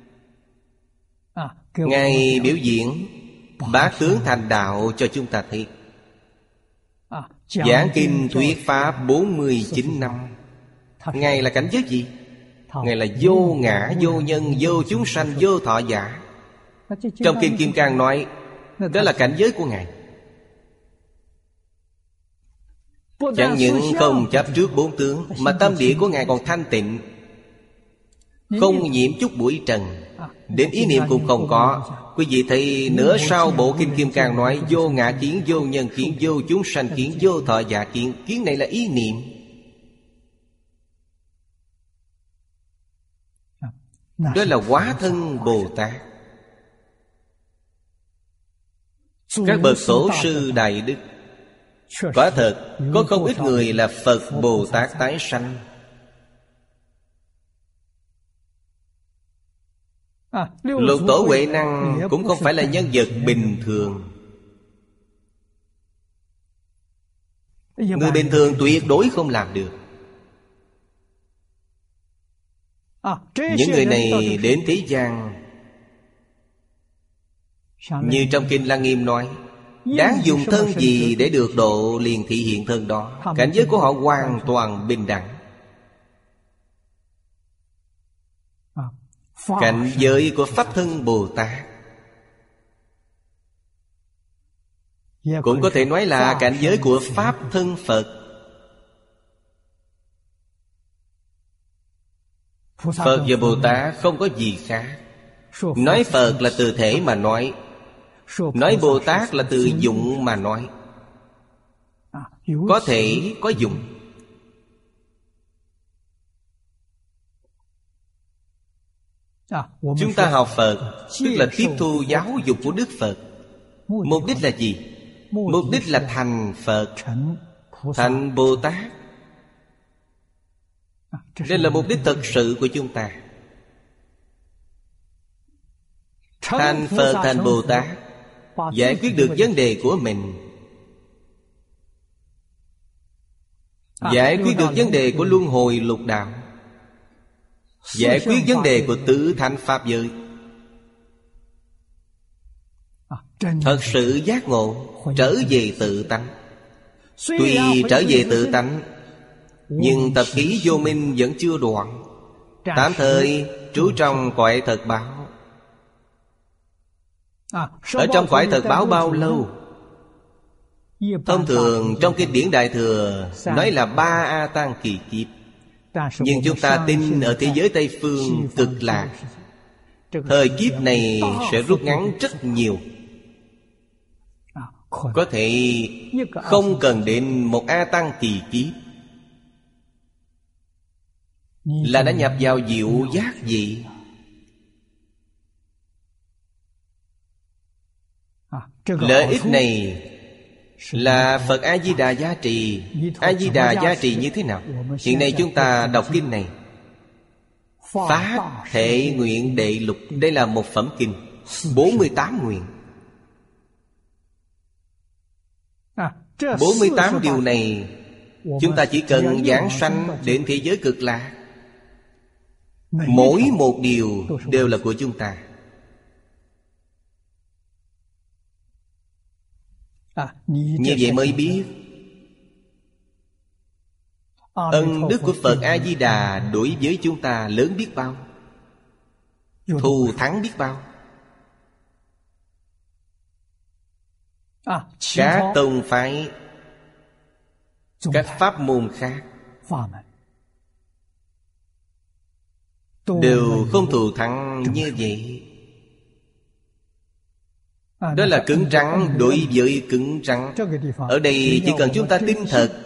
Ngài biểu diễn bát tướng thành đạo cho chúng ta thấy. Giảng kinh thuyết pháp bốn mươi chín năm. Ngài là cảnh giới gì? Ngài là vô ngã, vô nhân, vô chúng sanh, vô thọ giả. Trong Kinh Kim Cang nói đó là cảnh giới của Ngài. Chẳng những không chấp trước bốn tướng, mà tâm địa của Ngài còn thanh tịnh, không nhiễm chút bụi trần, đến ý niệm cũng không có. Quý vị thấy nửa sau bộ Kinh Kim Cang nói vô ngã kiến, vô nhân kiến, vô chúng sanh kiến, vô thọ giả kiến. Kiến này là ý niệm. Đó là hóa thân Bồ Tát. Các bậc tổ sư đại đức, quả thật có không ít người là Phật Bồ Tát tái sanh. Lục Tổ Huệ Năng cũng không phải là nhân vật bình thường. Người bình thường tuyệt đối không làm được. Những người này đến thế gian, như trong Kinh Lăng Nghiêm nói, đáng dùng thân gì để được độ liền thị hiện thân đó. Cảnh giới của họ hoàn toàn bình đẳng. Cảnh giới của Pháp Thân Bồ Tát cũng có thể nói là cảnh giới của Pháp Thân Phật. Phật và Bồ Tát không có gì khác. Nói Phật là từ thể mà nói, nói Bồ Tát là từ dụng mà nói. Có thể, có dụng. Chúng ta học Phật tức là tiếp thu giáo dục của Đức Phật. Mục đích là gì? Mục đích là thành Phật, thành Bồ Tát. Đây là mục đích thực sự của chúng ta. Thành Phật, thành Bồ Tát, giải quyết được vấn đề của mình, giải quyết được vấn đề của luân hồi lục đạo, giải quyết vấn đề của tứ thánh pháp giới. Thật sự giác ngộ, trở về tự tánh. Tuy trở về tự tánh, nhưng tập khí vô minh vẫn chưa đoạn. Tạm thời trú trong cõi thật báo. Ở trong cõi thật báo bao lâu? Thông thường trong kinh điển Đại Thừa nói là ba A Tăng kỳ kiếp. Nhưng chúng ta tin ở thế giới Tây Phương Cực Lạc, thời kiếp này sẽ rút ngắn rất nhiều. Có thể không cần đến một A Tăng kỳ kiếp là đã nhập vào diệu giác vị. Lợi ích này là Phật A-di-đà gia trì. A-di-đà gia trì như thế nào? Hiện nay chúng ta đọc kinh này, Phát Thệ Nguyện Đệ Lục. Đây là một phẩm kinh, bốn mươi tám nguyện. Bốn mươi tám điều này chúng ta chỉ cần giảng sanh đến thế giới Cực Lạc. Mỗi một điều đều là của chúng ta. Như vậy mới biết ân đức của Phật A-di-đà đối với chúng ta lớn biết bao, thù thắng biết bao. Các tông phái, các pháp môn khác đều không thù thắng như vậy. Đó là cứng rắn đối với cứng rắn. Ở đây chỉ cần chúng ta tin thật,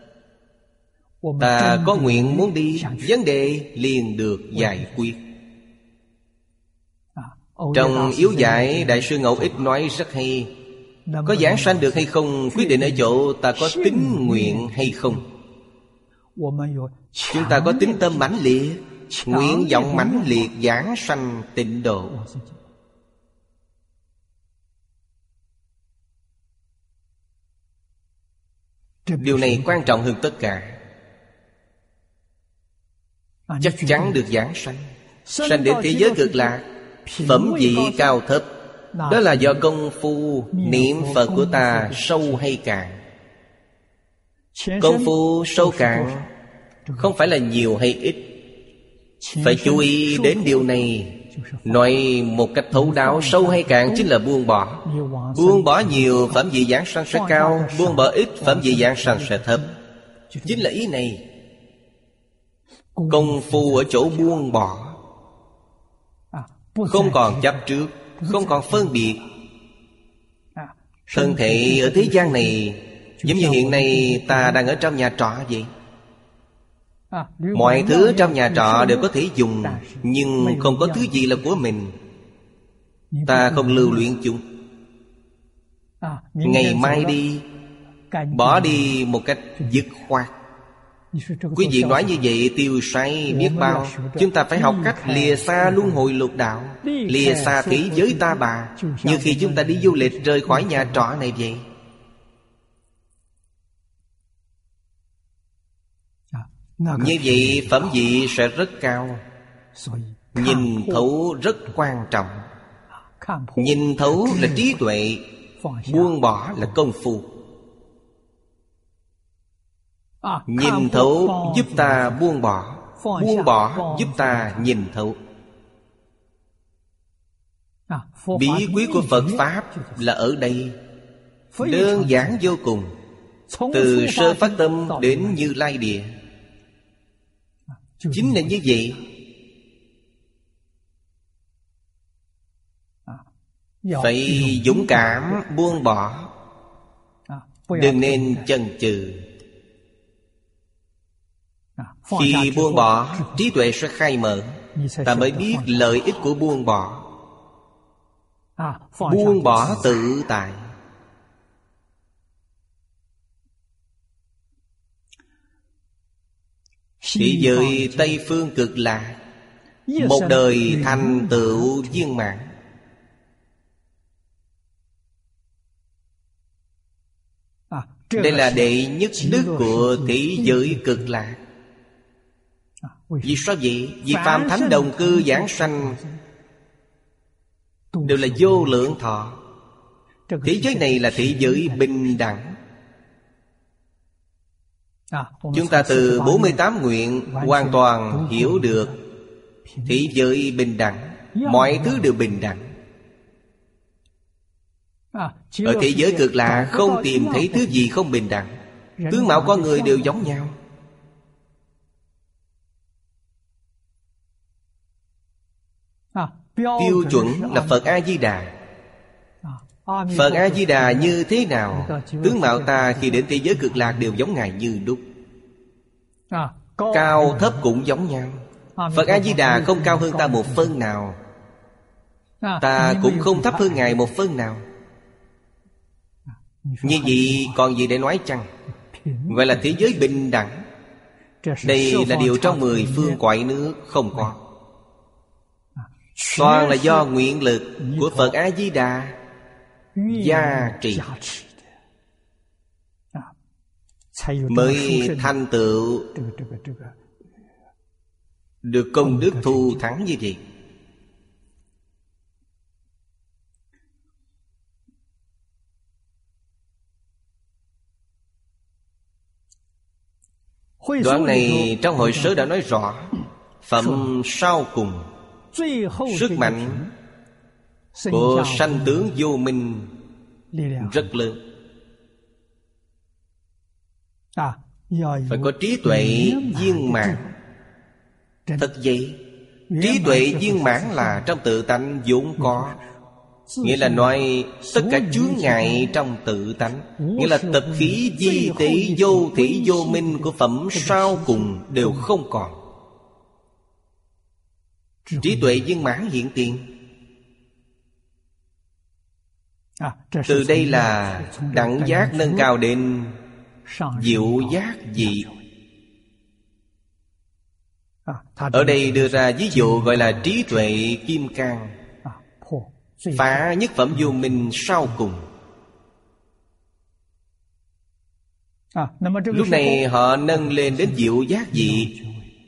ta có nguyện muốn đi, vấn đề liền được giải quyết. Trong Yếu Giải, Đại sư Ngẫu Ích nói rất hay. Có giảng sanh được hay không quyết định ở chỗ ta có tín nguyện hay không. Chúng ta có tín tâm mãnh liệt, nguyện vọng mãnh liệt giảng sanh tịnh độ. Điều này quan trọng hơn tất cả. Chắc chắn được giảng sanh, sanh đến thế giới Cực Lạc. Phẩm vị cao thấp, đó là do công phu niệm Phật của ta sâu hay cạn. Công phu sâu cạn không phải là nhiều hay ít. Phải chú ý đến điều này. Nói một cách thấu đáo, sâu hay cạn chính là buông bỏ. Buông bỏ nhiều, phẩm vị giảng sanh sẽ cao. Buông bỏ ít, phẩm vị giảng sanh sẽ thấp. Chính là ý này. Công phu ở chỗ buông bỏ, không còn chấp trước, không còn phân biệt. Thân thể ở thế gian này giống như hiện nay ta đang ở trong nhà trọ vậy. Mọi thứ trong nhà trọ đều có thể dùng, nhưng không có thứ gì là của mình. Ta không lưu luyện chúng. Ngày mai đi, bỏ đi một cách dứt khoát. Quý vị nói như vậy tiêu sái biết bao. Chúng ta phải học cách lìa xa luân hồi lục đạo, lìa xa thế giới ta bà, như khi chúng ta đi du lịch rời khỏi nhà trọ này vậy. Như vậy phẩm vị sẽ rất cao. Nhìn thấu rất quan trọng. Nhìn thấu là trí tuệ, buông bỏ là công phu. Nhìn thấu giúp ta buông bỏ, buông bỏ giúp ta nhìn thấu. Bí quyết của Phật Pháp là ở đây. Đơn giản vô cùng. Từ sơ phát tâm đến Như Lai Địa, chính là như vậy. Phải dũng cảm buông bỏ, đừng nên chần chừ. Khi buông bỏ, trí tuệ sẽ khai mở. Ta mới biết lợi ích của buông bỏ. Buông bỏ tự tại. Thế giới Tây Phương Cực Lạc, một đời thành tựu viên mãn. Đây là đệ nhất đức của thế giới Cực Lạc. Vì sao vậy? Vì phàm thánh đồng cư giảng sanh đều là vô lượng thọ. Thế giới này là thế giới bình đẳng. Chúng ta từ bốn mươi tám nguyện hoàn toàn hiểu được thế giới bình đẳng. Mọi thứ đều bình đẳng. Ở thế giới Cực Lạc không tìm thấy thứ gì không bình đẳng. Tướng mạo con người đều giống nhau. Tiêu chuẩn là Phật A-di-đà. Phật A-di-đà như thế nào? Tướng mạo ta khi đến thế giới Cực Lạc đều giống Ngài như đúc. Cao thấp cũng giống nhau. Phật A-di-đà không cao hơn ta một phân nào. Ta cũng không thấp hơn Ngài một phân nào. Như vậy còn gì để nói chăng? Gọi là thế giới bình đẳng. Đây là điều trong mười phương cõi nước không có. Toàn là do nguyện lực của Phật A-di-đà gia trì, mới thành tựu được công đức thù thắng như vậy. Đoạn này trong hội sớ đã nói rõ. Phẩm sau cùng, sức mạnh của sanh tướng vô minh rất lớn. Phải có trí tuệ viên mãn. Thật vậy, trí tuệ viên mãn là trong tự tánh vốn có. Nghĩa là nói tất cả chướng ngại trong tự tánh. Nghĩa là tập khí vi tế vô thủy vô minh của phẩm sau cùng đều không còn. Trí tuệ viên mãn hiện tiền. Từ đây là đẳng giác nâng cao đến diệu giác dị. Ở đây đưa ra ví dụ gọi là trí tuệ kim cang, phá nhất phẩm vô minh sau cùng. Lúc này họ nâng lên đến diệu giác dị,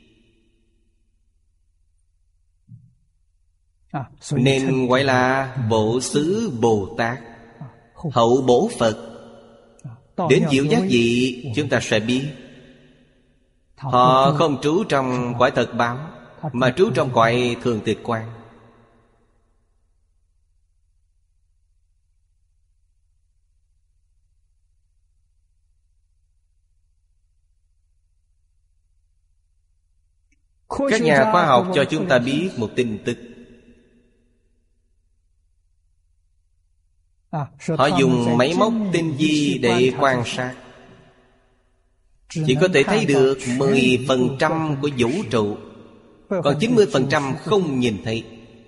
nên gọi là Bộ Xứ Bồ Tát, Hậu Bổ Phật. Đến diệu giác dị chúng ta sẽ biết họ không trú trong cõi thật báo, mà trú trong cõi thường tịch quan. Các nhà khoa học cho chúng ta biết một tin tức. Họ dùng máy móc tinh vi để quan sát, chỉ có thể thấy được mười phần trăm của vũ trụ, còn chín mươi phần trăm không nhìn thấy.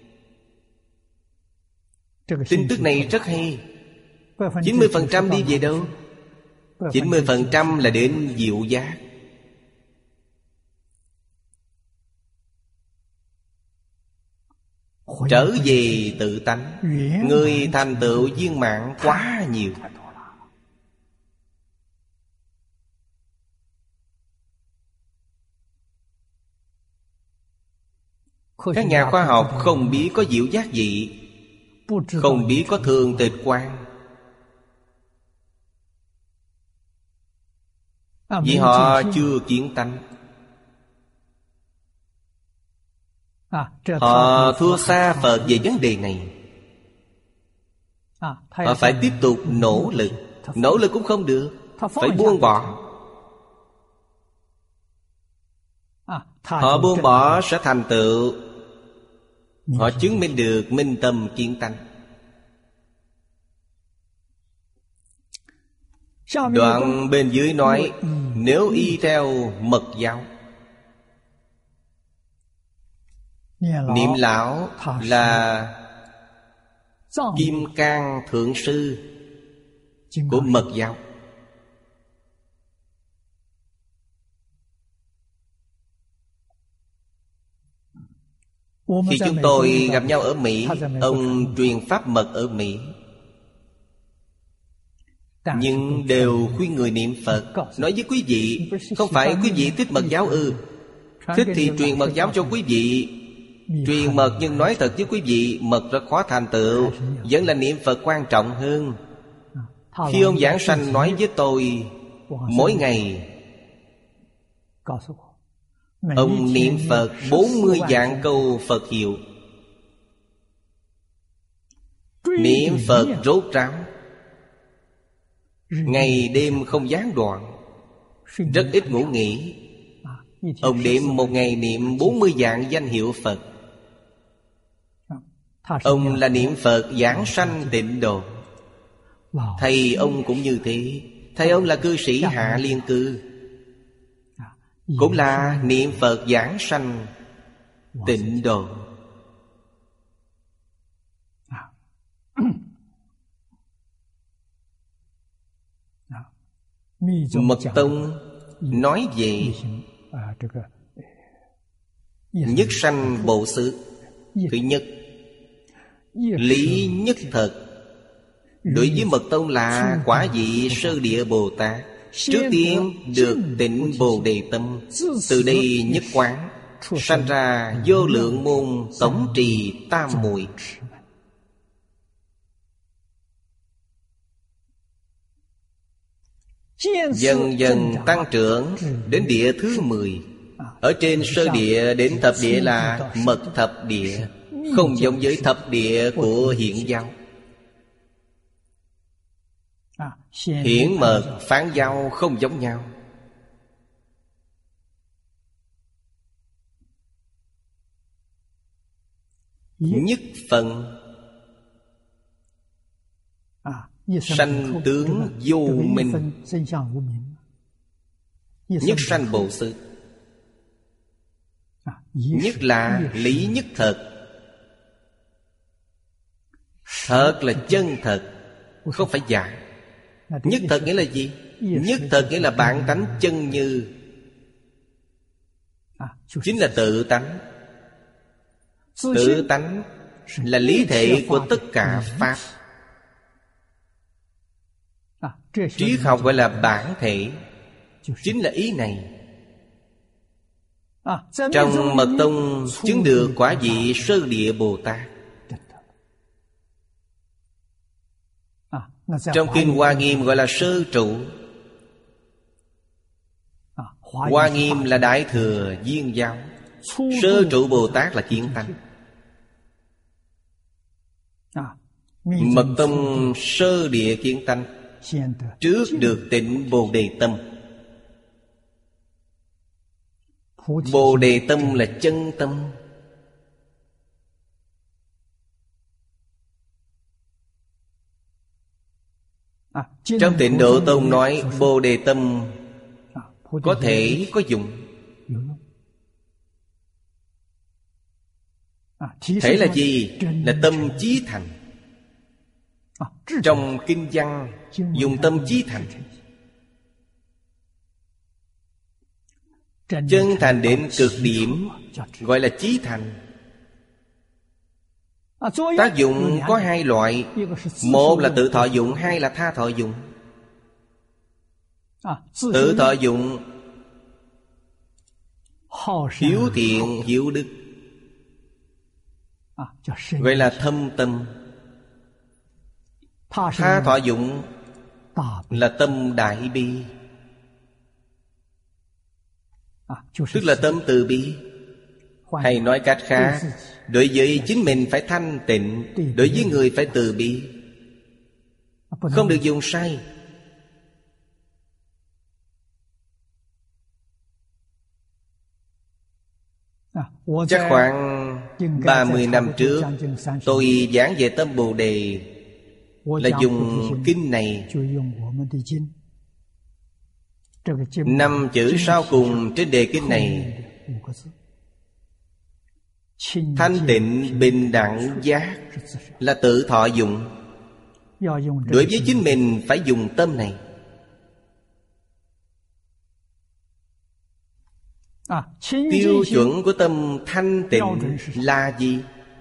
Tin tức này rất hay. chín mươi phần trăm đi về đâu? chín mươi phần trăm là đến diệu giác. Trở về tự tánh, người thành tựu viên mãn quá nhiều. Các nhà khoa học không biết có diệu giác gì, không biết có thường tịch quan, vì họ chưa kiến tánh. Họ thua xa Phật về vấn đề này. Họ phải tiếp tục nỗ lực. Nỗ lực cũng không được, phải buông bỏ. Họ buông bỏ sẽ thành tựu. Họ chứng minh được minh tâm kiến tánh. Đoạn bên dưới nói, nếu y theo mật giáo, niệm lão là Kim Cang Thượng Sư của mật giáo. Khi chúng tôi gặp nhau ở Mỹ, ông truyền pháp mật ở Mỹ, nhưng đều khuyên người niệm Phật. Nói với quý vị, không phải quý vị thích mật giáo ư? Thích thì truyền mật giáo cho quý vị. Truyền mật nhưng nói thật với quý vị, mật rất khó thành tựu, vẫn là niệm Phật quan trọng hơn. Khi ông giảng sanh nói với tôi, mỗi ngày ông niệm Phật bốn mươi vạn câu Phật hiệu. Niệm Phật rốt ráo, ngày đêm không gián đoạn, rất ít ngủ nghỉ. Ông đêm một ngày niệm bốn mươi vạn danh hiệu Phật. Ông là niệm Phật giảng sanh tịnh độ. Thầy ông cũng như thế. Thầy ông là cư sĩ Hạ Liên Cư, cũng là niệm Phật giảng sanh tịnh độ. Mật tông nói về nhất sanh bộ xứ. Thứ nhất, lý nhất thật. Đối với mật tông là quả vị sơ địa Bồ Tát. Trước tiên được tịnh Bồ Đề tâm, từ đây nhất quán, sanh ra vô lượng môn tổng trì tam muội. Dần dần tăng trưởng đến địa thứ mười. Ở trên sơ địa đến thập địa là mật thập địa, không giống với thập địa của hiển giáo. Hiển mật phán giáo không giống nhau. Nhất phần sanh tướng vô minh, nhất sanh bộ xứ. Nhất là lý nhất thật. Thật là chân thật, không phải giả. Nhất thật nghĩa là gì? Nhất thật nghĩa là bản tánh chân như, chính là tự tánh. Tự tánh là lý thể của tất cả pháp. Triết học gọi là bản thể, chính là ý này. Trong mật tông chứng được quả vị sơ địa Bồ Tát. Trong kinh Hoa Nghiêm gọi là sơ trụ. Hoa Nghiêm là đại thừa viên giáo. Sơ trụ Bồ Tát là kiến tánh. Mật tông sơ địa kiến tánh, trước được tịnh Bồ Đề tâm. Bồ Đề tâm là chân tâm. Trong Tịnh Độ Tông nói Bồ Đề tâm có thể có dụng. Thể là gì? Là tâm chí thành. Trong kinh văn dùng tâm chí thành. Chân thành đến cực điểm gọi là chí thành. Tác dụng có hai loại. Một là tự thọ dụng, hai là tha thọ dụng. Tự thọ dụng hiếu thiện, hiếu đức. gọi là thâm tâm. Tha thọ dụng là tâm đại bi, tức là tâm từ bi. Hay nói cách khác, đối với chính mình phải thanh tịnh, đối với người phải từ bi, không được dùng sai. Chắc khoảng ba mươi năm trước, tôi giảng về tâm Bồ Đề là dùng kinh này. Năm chữ sau cùng trên đề kinh này: thanh tịnh bình đẳng giác, là tự thọ dụng. Đối với chính mình phải dùng tâm này. Tiêu chuẩn của tâm thanh tịnh là gì?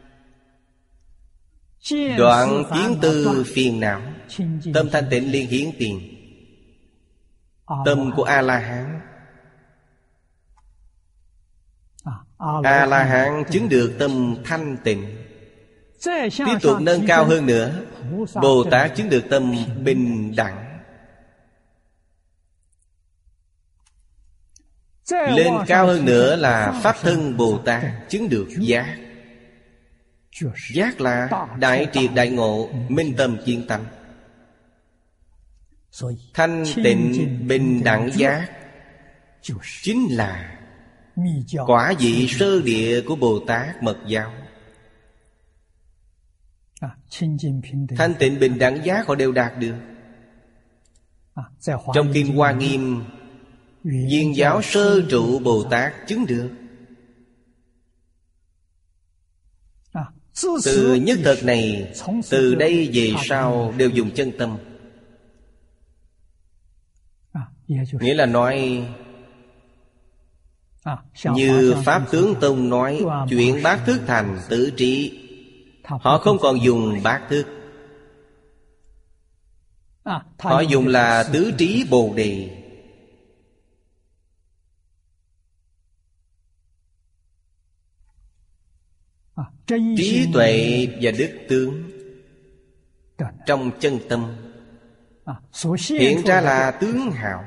Đoạn kiến tư phiền não. Tâm thanh tịnh liền hiển tiền. Tâm của A-la-hán. A-la-hán chứng được tâm thanh tịnh. Tiếp tục nâng cao hơn nữa, Bồ Tát chứng được tâm bình đẳng. Lên cao hơn nữa là Pháp thân Bồ Tát chứng được giác. Giác là đại triệt đại ngộ, minh tâm kiến tánh. Thanh tịnh bình đẳng giác chính là quả vị sơ địa của Bồ Tát mật giáo. Thanh tịnh bình đẳng giác họ đều đạt được. Trong Kinh Hoa Nghiêm, Viên giáo sơ trụ Bồ Tát chứng được. Từ nhất thực này, từ đây về sau đều dùng chân tâm. Nghĩa là nói, như Pháp Tướng Tông nói, chuyện bát thức thành tử trí, họ không còn dùng bát thức, họ dùng là tứ trí Bồ Đề. Trí tuệ và đức tướng trong chân tâm hiện ra là tướng hảo.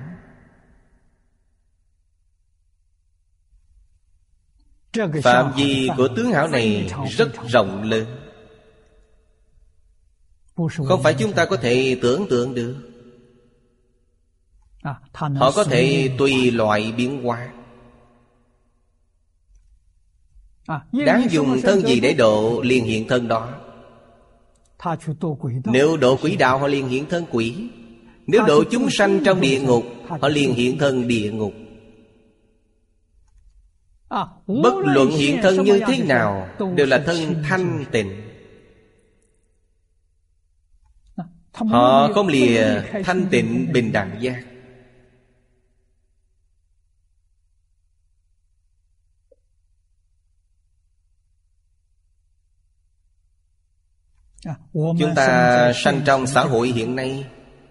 Phạm vi của tướng hảo này rất rộng lớn, không phải chúng ta có thể tưởng tượng được. Họ có thể tùy loại biến hóa. Đáng dùng thân gì để độ, liền hiện thân đó. Nếu độ quỷ đạo, họ liền hiện thân quỷ. Nếu độ chúng sanh trong địa ngục, họ liền hiện thân địa ngục. Bất luận hiện thân như thế nào, đều là thân thanh tịnh. Họ không lìa thanh tịnh bình đẳng giác. Chúng ta sanh trong xã hội hiện nay,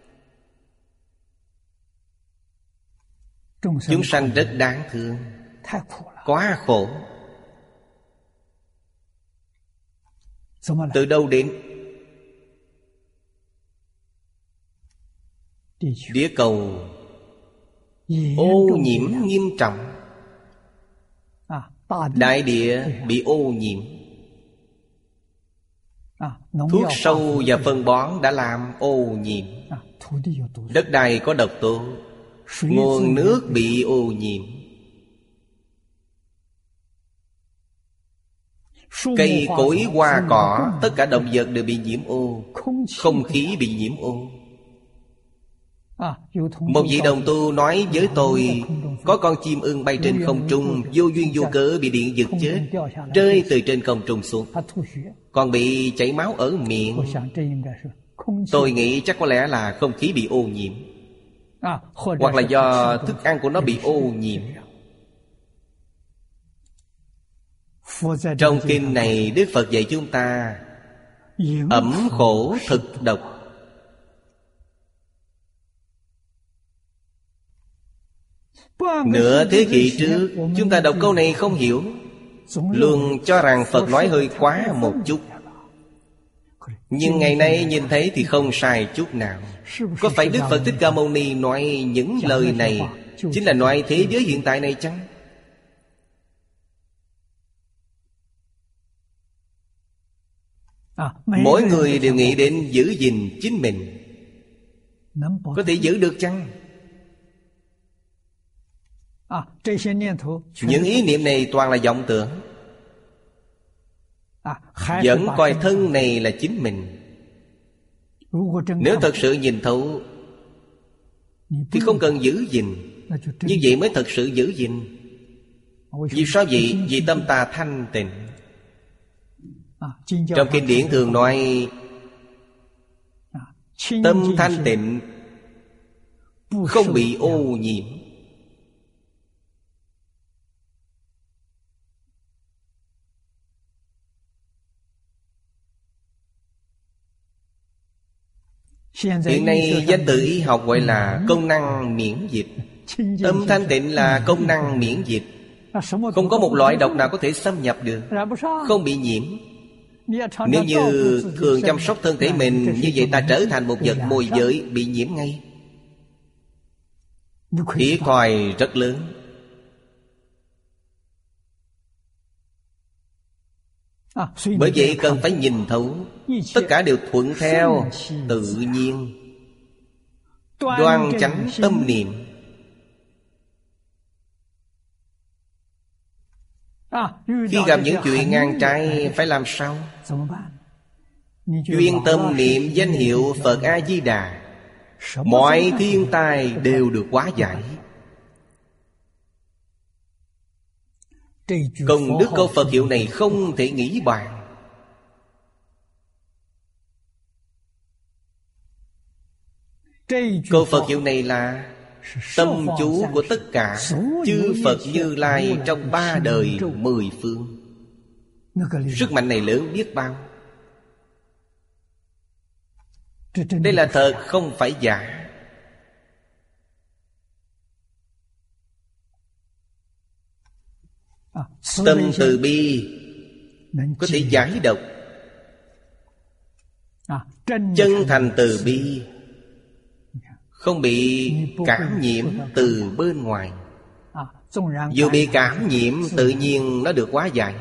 chúng sanh rất đáng thương, quá khổ. Từ đâu đến? Địa cầu ô nhiễm nghiêm trọng. Đại địa bị ô nhiễm. Thuốc sâu và phân bón đã làm ô nhiễm. Đất đai có độc tố. Nguồn nước bị ô nhiễm. Cây cối hoa cỏ, tất cả động vật đều bị nhiễm ô. Không khí bị nhiễm ô. Một vị đồng tu nói với tôi, có con chim ưng bay trên không trung, vô duyên vô cớ bị điện giật chết, rơi từ trên không trung xuống, còn bị chảy máu ở miệng. Tôi nghĩ chắc có lẽ là không khí bị ô nhiễm, hoặc là do thức ăn của nó bị ô nhiễm. Trong kinh này, Đức Phật dạy chúng ta ẩm khổ thực độc. Nửa thế kỷ trước, chúng ta đọc câu này không hiểu. luôn cho rằng Phật nói hơi quá một chút. Nhưng ngày nay nhìn thấy thì không sai chút nào. Có phải Đức Phật Thích Ca Mâu Ni nói những lời này chính là nói thế giới hiện tại này chăng? Mỗi người đều nghĩ đến giữ gìn chính mình. Có thể giữ được chăng? Những ý niệm này toàn là vọng tưởng, vẫn coi thân này là chính mình. Nếu thật sự nhìn thấu thì không cần giữ gìn. Như vậy mới thật sự giữ gìn. Vì sao vậy? Vì tâm ta thanh tịnh. Trong kinh điển thường nói tâm thanh tịnh, không bị ô nhiễm. Hiện nay danh từ y học gọi là công năng miễn dịch. Tâm thanh tịnh là công năng miễn dịch. Không có một loại độc nào có thể xâm nhập được, không bị nhiễm. Nếu như thường chăm sóc thân thể mình, như vậy ta trở thành một vật môi giới, bị nhiễm ngay. Thiệt thòi rất lớn. Bởi vậy cần phải nhìn thấu. Tất cả đều thuận theo tự nhiên, đoan chánh tâm niệm. Khi gặp những chuyện ngang trái phải làm sao? Chuyên tâm niệm danh hiệu Phật A-di-đà, mọi thiên tai đều được hóa giải. Công đức câu Phật hiệu này không thể nghĩ bàn. Câu Phật hiệu này là tâm chú của tất cả chư Phật Như Lai trong ba đời mười phương. Sức mạnh này lớn biết bao. Đây là thật, không phải giả. Tâm từ bi có thể giải độc. Chân thành từ bi không bị cảm nhiễm từ bên ngoài. Dù bị cảm nhiễm, tự nhiên nó được hóa giải.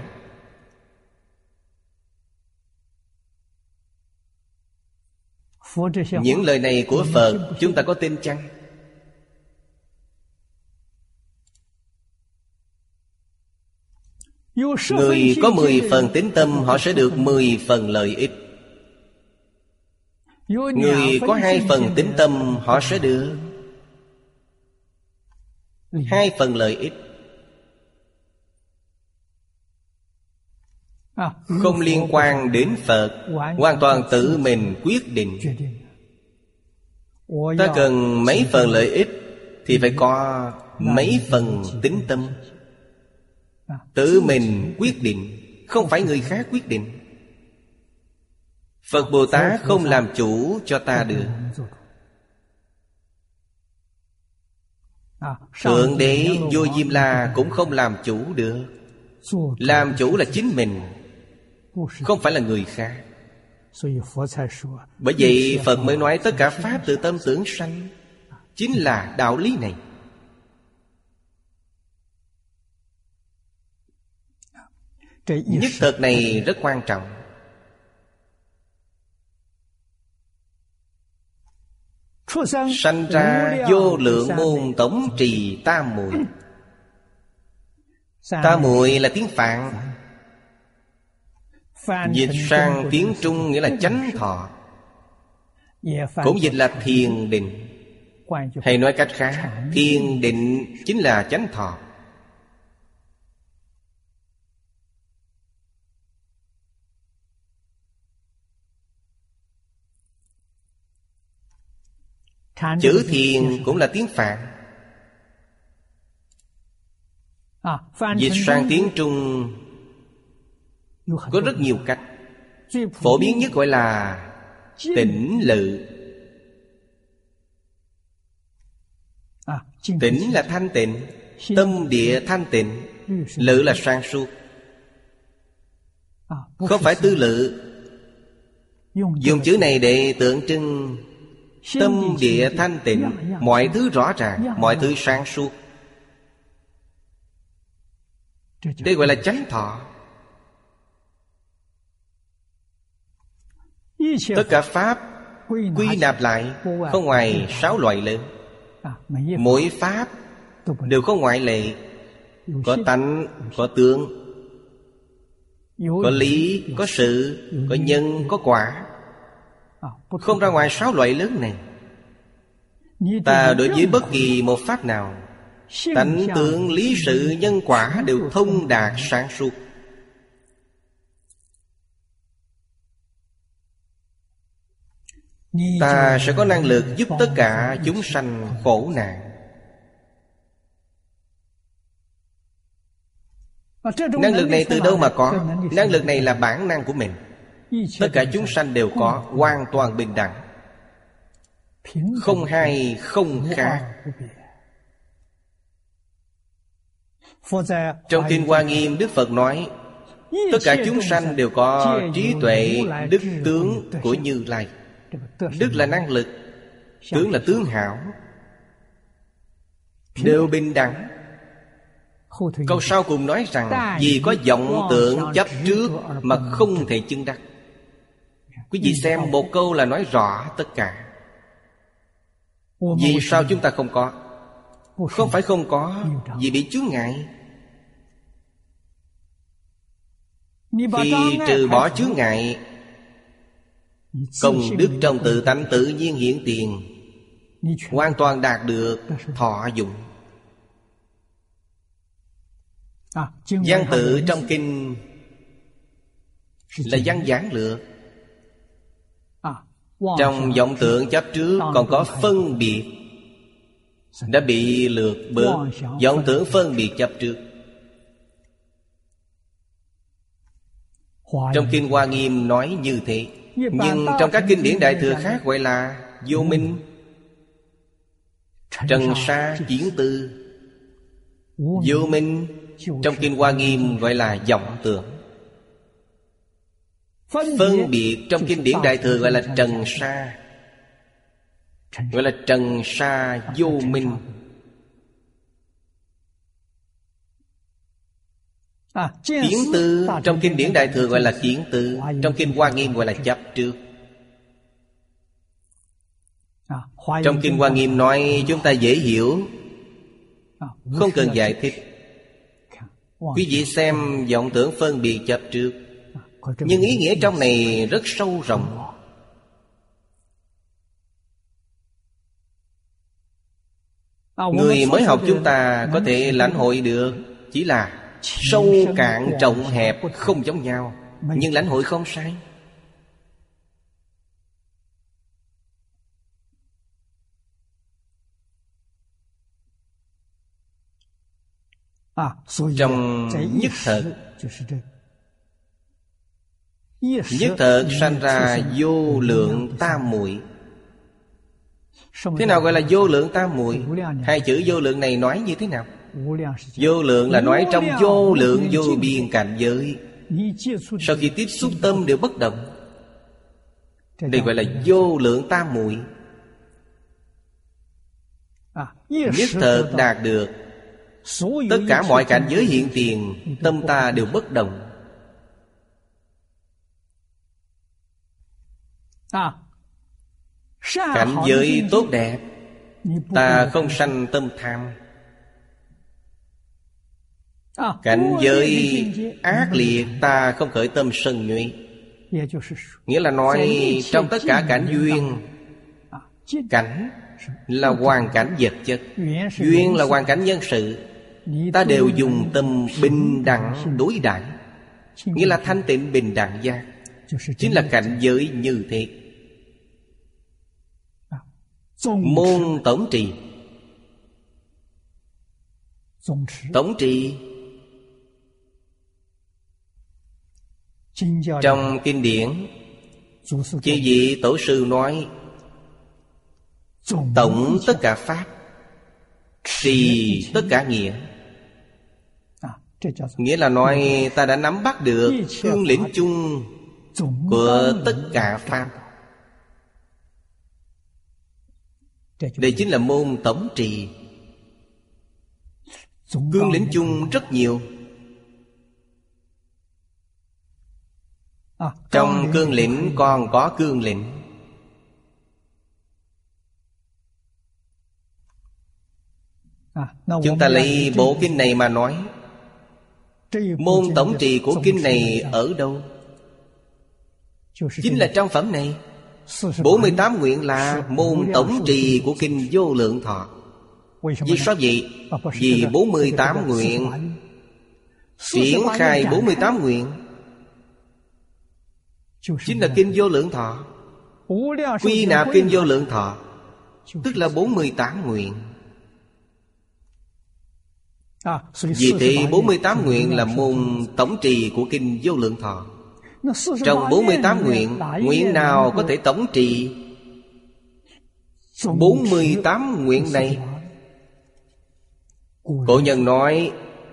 Những lời này của Phật chúng ta có tin chăng? Người có mười phần tín tâm, họ sẽ được mười phần lợi ích. Người có hai phần tín tâm, họ sẽ được hai phần lợi ích. Không liên quan đến Phật, hoàn toàn tự mình quyết định. Ta cần mấy phần lợi ích thì phải có mấy phần tín tâm. Tự mình quyết định, không phải người khác quyết định. Phật Bồ Tát không làm chủ cho ta được. Thượng Đế Vô Diêm La cũng không làm chủ được. Làm chủ là chính mình, không phải là người khác. Bởi vậy Phật mới nói tất cả pháp từ tâm tưởng sanh. Chính là đạo lý này. Nhất thực này rất quan trọng. Sanh ra vô lượng môn tổng trì tam muội. Tam muội là tiếng Phạn, dịch sang tiếng Trung nghĩa là chánh thọ, cũng dịch là thiền định. Hay nói cách khác, thiền định chính là chánh thọ. Chữ thiền cũng là tiếng Phạn, dịch sang tiếng Trung có rất nhiều cách. Phổ biến nhất gọi là tĩnh lự. Tĩnh là thanh tịnh, tâm địa thanh tịnh. Lự là sáng suốt. Không phải tư lự. Dùng chữ này để tượng trưng tâm địa thanh tịnh, mọi thứ rõ ràng, mọi thứ sáng suốt. Đây gọi là chánh thọ. Tất cả pháp quy nạp lại không ngoài sáu loại lớn. Mỗi pháp đều không ngoại lệ. Có tánh, có tướng, có lý, có sự, có nhân, có quả. Không ra ngoài sáu loại lớn này. Ta đối với bất kỳ một pháp nào, tánh tướng, lý sự, nhân quả đều thông đạt sáng suốt. Ta sẽ có năng lực giúp tất cả chúng sanh khổ nạn. Năng lực này từ đâu mà có? Năng lực này là bản năng của mình. Tất cả chúng sanh đều có, hoàn toàn bình đẳng, không hai không khác. Trong Kinh Hoa Nghiêm, Đức Phật nói tất cả chúng sanh đều có trí tuệ, đức tướng của Như Lai. Đức là năng lực, tướng là tướng hảo, đều bình đẳng. Câu sau cùng nói rằng vì có vọng tưởng chấp trước mà không thể chứng đắc. Quý vị xem, một câu là nói rõ tất cả. Vì sao chúng ta không có? Không phải không có, vì bị chướng ngại. Khi trừ bỏ chướng ngại, công đức trong tự tánh tự nhiên hiện tiền, hoàn toàn đạt được thọ dụng. Văn tự trong kinh là văn giản lược. Trong vọng tưởng chấp trước còn có phân biệt, đã bị lược bớt. Vọng tưởng phân biệt chấp trước. Trong Kinh Hoa Nghiêm nói như thế. Nhưng trong các kinh điển Đại Thừa khác gọi là vô minh, trần sa, chiến tư. Vô minh trong Kinh Hoa Nghiêm gọi là vọng tưởng. Phân biệt trong kinh điển Đại Thừa gọi là trần sa, gọi là trần sa vô minh. Kiến tư trong kinh điển Đại Thừa gọi là kiến tư, trong Kinh Hoa Nghiêm gọi là chấp trước. Trong Kinh Hoa Nghiêm nói chúng ta dễ hiểu, không cần giải thích. Quý vị xem vọng tưởng phân biệt chấp trước, nhưng ý nghĩa trong này rất sâu rộng. Người mới học chúng ta có thể lãnh hội được, chỉ là sâu cạn trọng hẹp không giống nhau, nhưng lãnh hội không sai. Trong nhất thật, nhất thật sanh ra vô lượng tam muội. Thế nào gọi là vô lượng tam muội? Hai chữ vô lượng này nói như thế nào? Vô lượng là nói trong vô lượng vô biên cảnh giới, sau khi tiếp xúc tâm đều bất động. Đây gọi là vô lượng tam muội. Nhất thật đạt được, tất cả mọi cảnh giới hiện tiền, tâm ta đều bất động. Cảnh giới tốt đẹp, ta không sanh tâm tham. Cảnh giới ác liệt, ta không khởi tâm sân nhuệ. Nghĩa là nói trong tất cả cảnh duyên, cảnh là hoàn cảnh vật chất, duyên là hoàn cảnh nhân sự, ta đều dùng tâm bình đẳng đối đãi. Nghĩa là thanh tịnh bình đẳng giác, chính là cảnh giới như thế. Môn tổng trì. Tổng trì trong kinh điển, chư vị tổ sư nói tổng tất cả pháp, trì tất cả nghĩa. Nghĩa là nói ta đã nắm bắt được cương lĩnh chung của tất cả Pháp. Đây chính là môn tổng trì. Cương lĩnh chung rất nhiều. Trong cương lĩnh còn có cương lĩnh. Chúng ta lấy bộ kinh này mà nói, môn tổng trì của kinh này ở đâu? Chính là trong phẩm này. Bốn mươi tám nguyện là môn tổng trì của kinh Vô Lượng Thọ. Vì sao vậy? Vì bốn mươi tám nguyện triển khai bốn mươi tám nguyện chính là kinh Vô Lượng Thọ. Quy nạp kinh Vô Lượng Thọ tức là bốn mươi tám nguyện. Vì thế bốn mươi tám nguyện là môn tổng trì của kinh Vô Lượng Thọ. Trong bốn mươi tám nguyện, nguyện nào có thể tổng trì bốn mươi tám nguyện này? Cổ nhân nói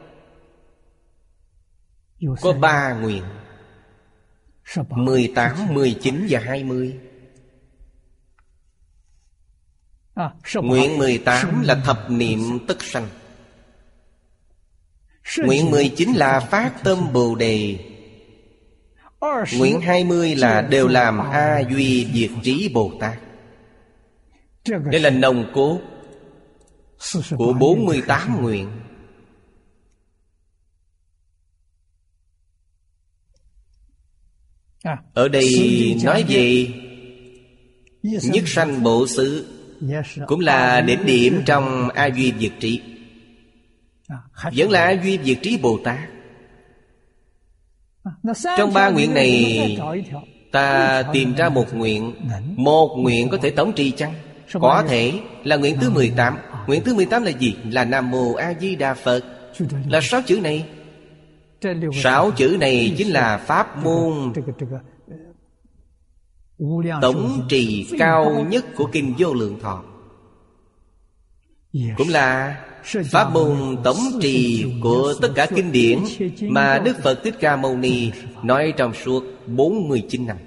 có ba nguyện: mười tám, mười chín và hai mươi. Nguyện mười tám là thập niệm tất sanh. Nguyện mười chín là phát tâm Bồ Đề. Nguyện hai mươi là đều làm A Duy Diệt Trí Bồ Tát. Đây là nòng cốt của bốn mươi tám nguyện. Ở đây nói về nhất sanh bộ xứ, cũng là đỉnh điểm trong A Duy Diệt Trí. Vẫn là A Duy Diệt Trí Bồ Tát. Trong ba nguyện này, ta tìm ra một nguyện. Một nguyện có thể tổng trì chăng? Có thể. Là nguyện thứ mười tám. Nguyện thứ mười tám là gì? Là Nam Mô A Di Đà Phật. Là sáu chữ này. Sáu chữ này chính là pháp môn tổng trì cao nhất của kinh Vô Lượng Thọ. Cũng là pháp môn tổng trì của tất cả kinh điển mà Đức Phật Thích Ca Mâu Ni nói trong suốt bốn mươi chín năm.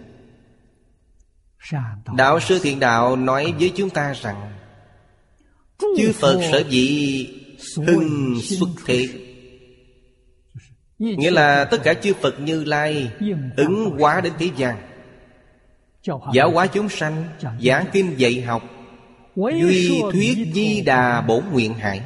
Đạo sư Thiện Đạo nói với chúng ta rằng chư Phật sở dĩ hưng xuất thế, nghĩa là tất cả chư Phật Như Lai ứng hóa đến thế gian, giáo hóa chúng sanh, giảng kinh dạy học, duy thuyết Di Đà Bổn Nguyện Hải.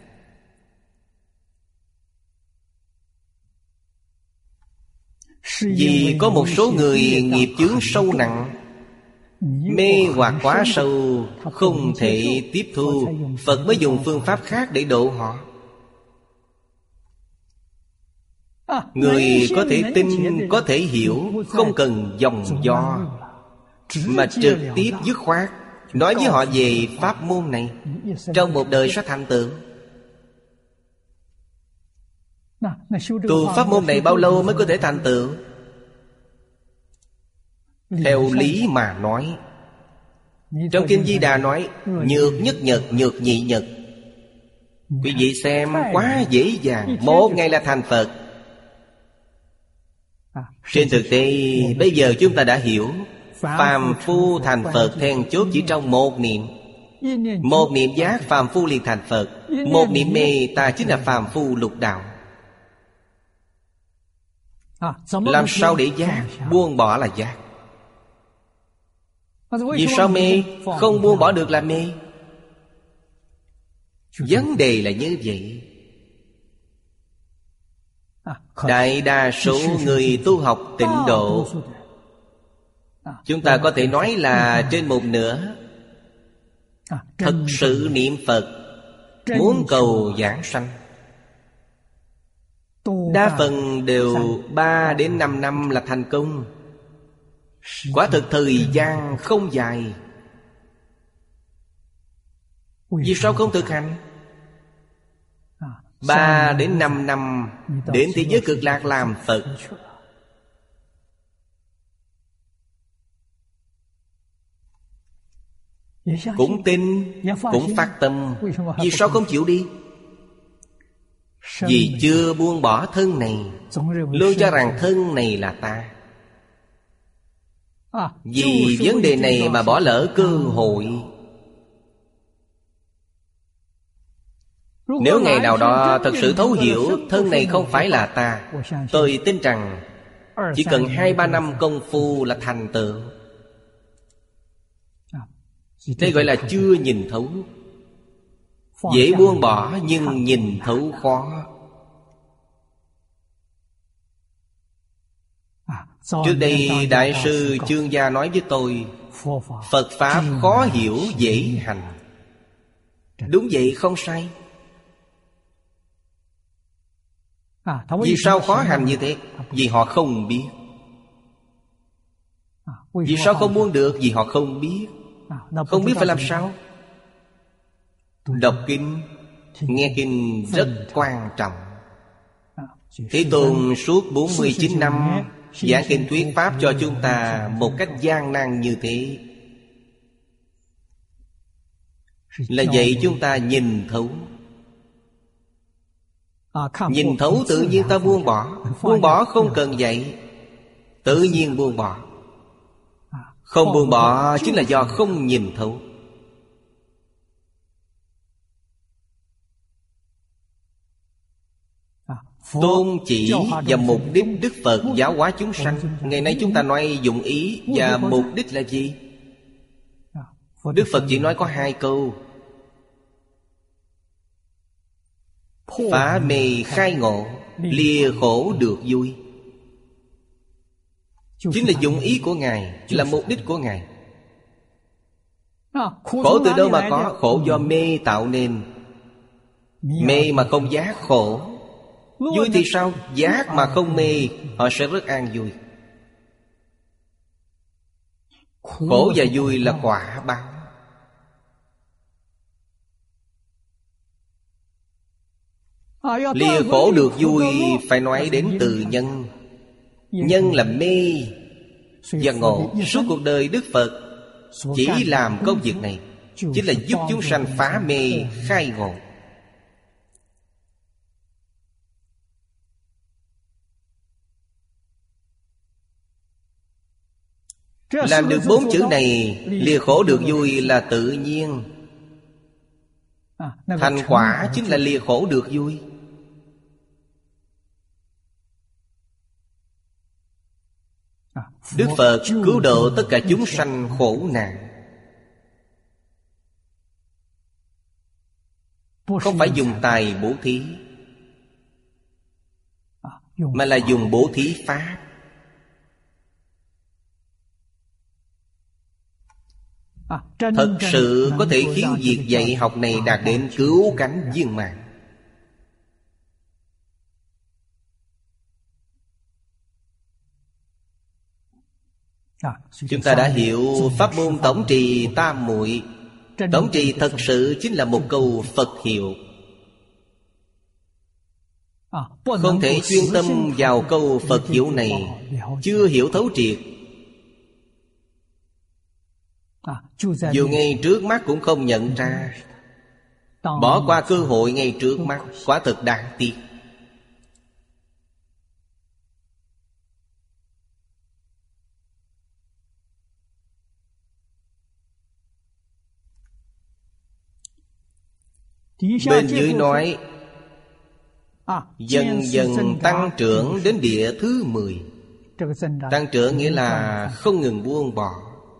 Vì có một số người nghiệp chướng sâu nặng, mê hoặc quá sâu, không thể tiếp thu, Phật mới dùng phương pháp khác để độ họ. Người có thể tin, có thể hiểu, không cần dòng do, mà trực tiếp dứt khoát nói với họ về pháp môn này, trong một đời sẽ thành tựu. Tu pháp môn này bao lâu mới có thể thành tựu? Theo lý mà nói, trong kinh Di Đà nói nhược nhất nhật, nhược nhị nhật. Quý vị xem quá dễ dàng, một ngày là thành Phật. Trên thực tế bây giờ chúng ta đã hiểu, phàm phu thành Phật then chốt chỉ trong một niệm. Một niệm giác phàm phu liền thành Phật. Một niệm mê ta chính là phàm phu lục đạo. Làm sao để giác? Buông bỏ là giác. Vì sao mê? Không buông bỏ được là mê. Vấn đề là như vậy. Đại đa số người tu học tịnh độ, chúng ta có thể nói là trên một nửa, thật sự niệm Phật, muốn cầu giảng sanh. Đa phần đều ba đến năm năm là thành công. Quả thực thời gian không dài. Vì sao không thực hành? Ba đến năm năm đến thế giới cực lạc làm Phật. Cũng tin, cũng phát tâm. Vì sao không chịu đi? Vì chưa buông bỏ thân này, luôn cho rằng thân này là ta. Vì vấn đề này mà bỏ lỡ cơ hội. Nếu ngày nào đó thật sự thấu hiểu thân này không phải là ta, tôi tin rằng chỉ cần hai ba năm công phu là thành tựu. Thế gọi là chưa nhìn thấu. Dễ buông bỏ nhưng nhìn thấu khó. Trước đây Đại sư Chương Gia nói với tôi, Phật Pháp khó hiểu dễ hành. Đúng vậy, không sai. Vì sao khó hành như thế? Vì họ không biết. Vì sao không buông được? Vì họ không biết. Không biết phải làm sao? Đọc kinh, nghe kinh rất quan trọng. Thế Tôn suốt bốn mươi chín năm giảng kinh thuyết Pháp cho chúng ta một cách gian nan như thế, là dạy chúng ta nhìn thấu. Nhìn thấu tự nhiên ta buông bỏ. Buông bỏ không cần dạy, tự nhiên buông bỏ. Không buông bỏ chính là do không nhìn thấu. Tôn chỉ và mục đích Đức Phật giáo hóa chúng sanh. Ngày nay chúng ta nói dụng ý và mục đích là gì? Đức Phật chỉ nói có hai câu: phá mê khai ngộ, lìa khổ được vui. Chính là dụng ý của Ngài, là mục đích của Ngài. Khổ từ đâu mà có? Khổ do mê tạo nên. Mê mà không giác khổ. Vui thì sao? Giác mà không mê, họ sẽ rất an vui. Khổ và vui là quả báo. Lìa khổ được vui phải nói đến từ nhân. Nhân là mê và ngộ. Suốt cuộc đời Đức Phật chỉ làm công việc này, chính là giúp chúng sanh phá mê khai ngộ. Làm được bốn chữ này, lìa khổ được vui là tự nhiên. Thành quả chính là lìa khổ được vui. Đức Phật cứu độ tất cả chúng sanh khổ nạn, không phải dùng tài bố thí, mà là dùng bố thí pháp. Thật sự có thể khiến việc dạy học này đạt đến cứu cánh viên mãn. Chúng ta đã hiểu pháp môn tổng trì tam muội. Tổng trì thật sự chính là một câu Phật hiệu. Không thể chuyên tâm vào câu Phật hiệu này, chưa hiểu thấu triệt, dù ngay trước mắt cũng không nhận ra, bỏ qua cơ hội ngay trước mắt, quả thực đáng tiếc. Bên dưới nói dần dần tăng trưởng đến địa thứ mười. Tăng trưởng nghĩa là không ngừng buông bỏ.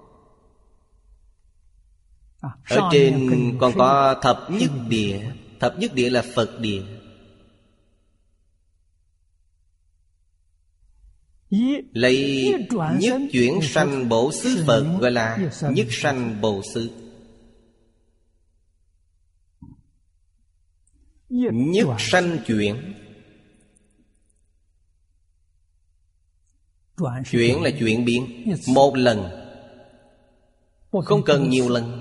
Ở trên còn có thập nhất địa. Thập nhất địa là Phật địa. Lấy nhất chuyển sanh bổ xứ Phật gọi là nhất sanh bổ xứ. Nhất sanh chuyển. Chuyển là chuyển biến. Một lần, không cần nhiều lần.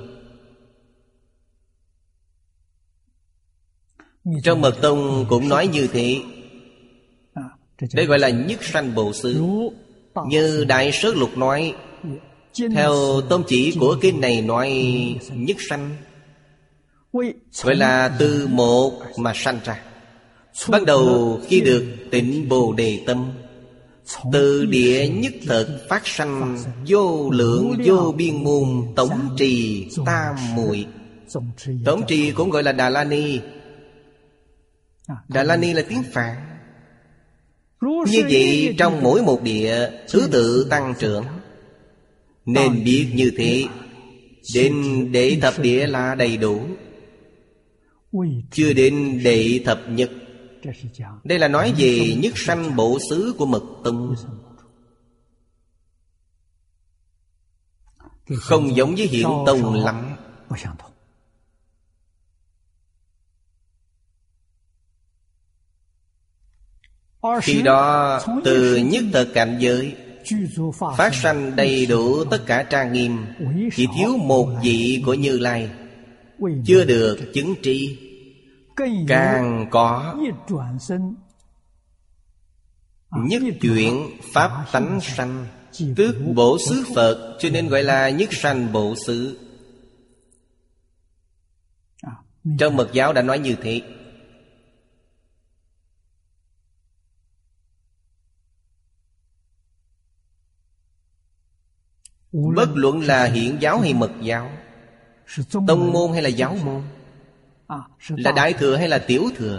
Trong Mật Tông cũng nói như thế. Đây gọi là nhất sanh bổ xứ. Như Đại Sớ Lục nói, theo tông chỉ của kinh này nói nhất sanh, vậy là từ một mà sanh ra. Ban đầu khi được tịnh Bồ Đề tâm, từ địa nhất thực phát sanh vô lượng vô biên môn tổng trì tam muội. Tổng trì cũng gọi là Đà La Ni. Đà La Ni là tiếng Phạn. Như vậy trong mỗi một địa thứ tự tăng trưởng. Nên biết như thế, đến đệ thập địa là đầy đủ, chưa đến đệ thập nhất. Đây là nói về nhất sanh bộ xứ của Mật Tông, không giống với Hiện Tông lắm. Khi đó từ nhất thực cảnh giới phát sanh đầy đủ tất cả trang nghiêm, chỉ thiếu một vị của Như Lai, chưa được chứng tri. Càng có nhất chuyển pháp tánh sanh, tức bổ xứ Phật, cho nên gọi là nhất sanh bổ xứ. Trong Mật giáo đã nói như thế. Bất luận là Hiển giáo hay Mật giáo, tông môn hay là giáo môn, là đại thừa hay là tiểu thừa,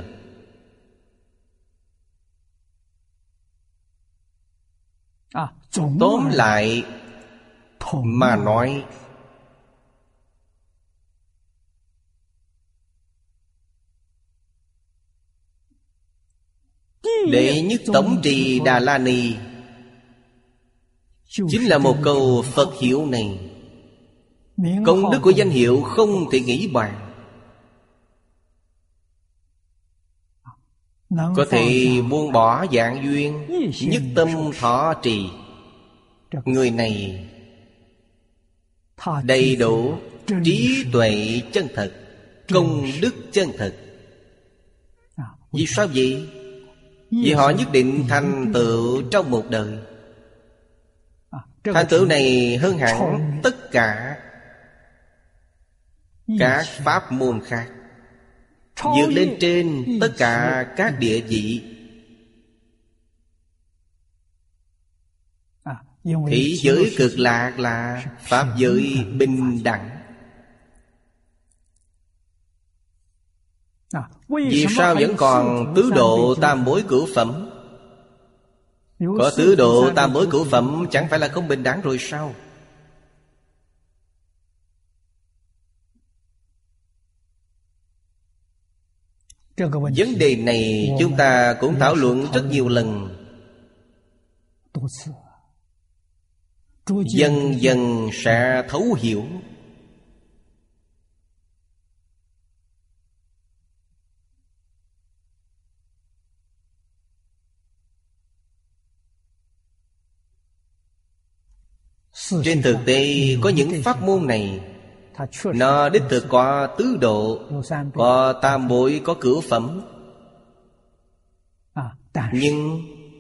tóm lại mà nói, đệ nhất tổng trì Đà La Ni chính là một câu Phật hiệu này. Công đức của danh hiệu không thể nghĩ bàn. Có thể buông bỏ dạng duyên, nhất tâm thọ trì. Người này đầy đủ trí tuệ chân thật, công đức chân thật. Vì sao vậy? Vì họ nhất định thành tựu trong một đời. Thành tựu này hơn hẳn tất cả các pháp môn khác, vượt lên trên tất cả các địa vị. Thế giới cực lạc là pháp giới bình đẳng. Vì sao vẫn còn tứ độ tam bối cửu phẩm? Có tứ độ tam bối cửu phẩm chẳng phải là không bình đẳng rồi sao? Vấn đề này chúng ta cũng thảo luận rất nhiều lần. Dần dần sẽ thấu hiểu. Trên thực tế có những pháp môn này, nó đích thực có tứ độ, có tam bối, có cửu phẩm. Nhưng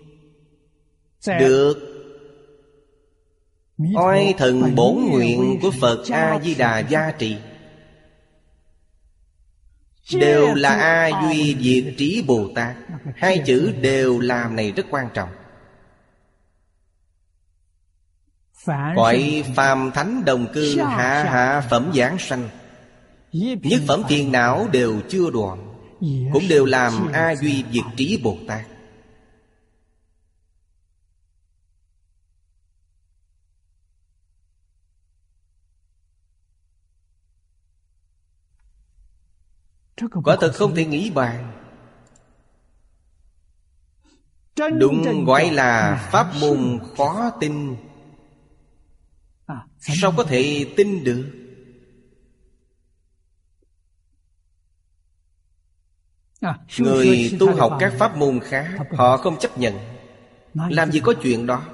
được oai thần bổn nguyện của Phật A-di-đà gia trì, đều là A Duy Diệt Trí Bồ Tát. Hai chữ đều làm này rất quan trọng. Cõi phàm thánh đồng cư, hạ hạ phẩm giảng sanh, nhất phẩm phiền não đều chưa đoạn, cũng đều làm A Duy Diệt Trí Bồ Tát. Quả thật không thể nghĩ bàn. Đúng gọi là pháp môn khó tin. Sao có thể tin được? Người tu học các pháp môn khác, họ không chấp nhận. Làm gì có chuyện đó.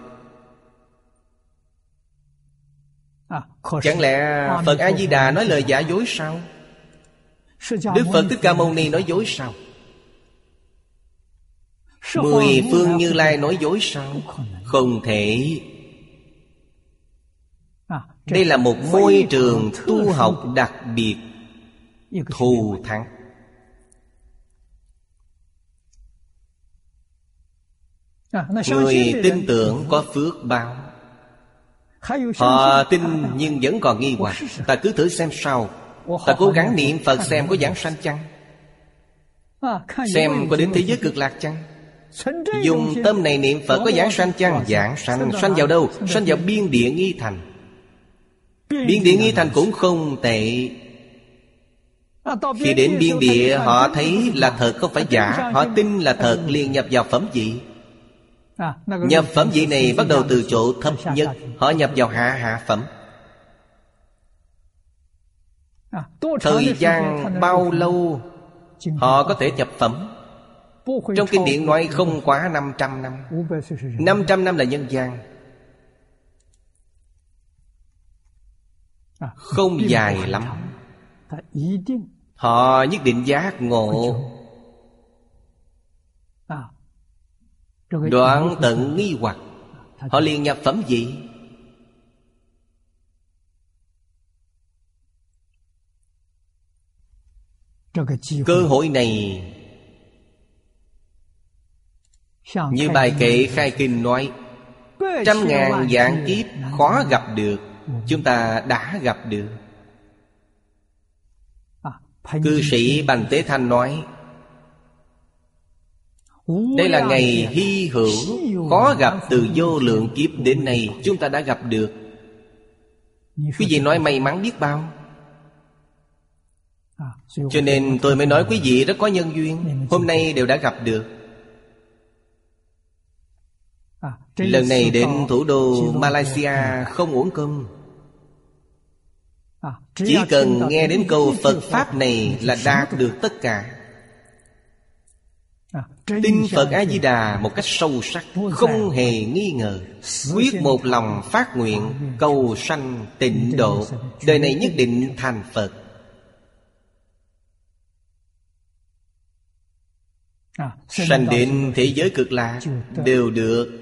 Chẳng lẽ Phật A-di-đà nói lời giả dối sao? Đức Phật Thích Ca Mâu Ni nói dối sao? Mười phương Như Lai nói dối sao? Không thể. Đây là một môi trường tu học đặc biệt, thù thắng. Người tin tưởng có phước báo. Họ tin nhưng vẫn còn nghi hoặc. Ta cứ thử xem sao. Ta cố gắng niệm Phật xem có giảng sanh chăng, xem có đến thế giới cực lạc chăng. Dùng tâm này niệm Phật có giảng sanh chăng? Giảng sanh. Sanh vào đâu? Sanh vào biên địa nghi thành. Biên địa nghi thành cũng không tệ. Khi đến biên địa họ thấy là thật không phải giả, họ tin là thật, liền nhập vào phẩm vị. Nhập phẩm vị này bắt đầu từ chỗ thấp nhất, họ nhập vào hạ hạ phẩm. Thời gian bao lâu họ có thể nhập phẩm? Trong kinh điển nói không quá năm trăm năm. Năm trăm năm là nhân gian, không dài lắm. Họ nhất định giác ngộ, đoạn tận nghi hoặc, họ liền nhập phẩm vị. Cơ hội này như bài kệ khai kinh nói, trăm ngàn vạn kiếp khó gặp được, chúng ta đã gặp được. Cư sĩ Bành Tế Thanh nói, đây là ngày hy hữu, khó gặp từ vô lượng kiếp đến nay chúng ta đã gặp được. Quý vị nói may mắn biết bao. Cho nên tôi mới nói quý vị rất có nhân duyên, hôm nay đều đã gặp được. Lần này đến thủ đô Malaysia không uổng công. Chỉ cần nghe đến câu Phật Pháp này là đạt được tất cả. Tin Phật A-di-đà một cách sâu sắc, không hề nghi ngờ, quyết một lòng phát nguyện cầu sanh tịnh độ, đời này nhất định thành Phật. Sanh đến thế giới cực lạc đều được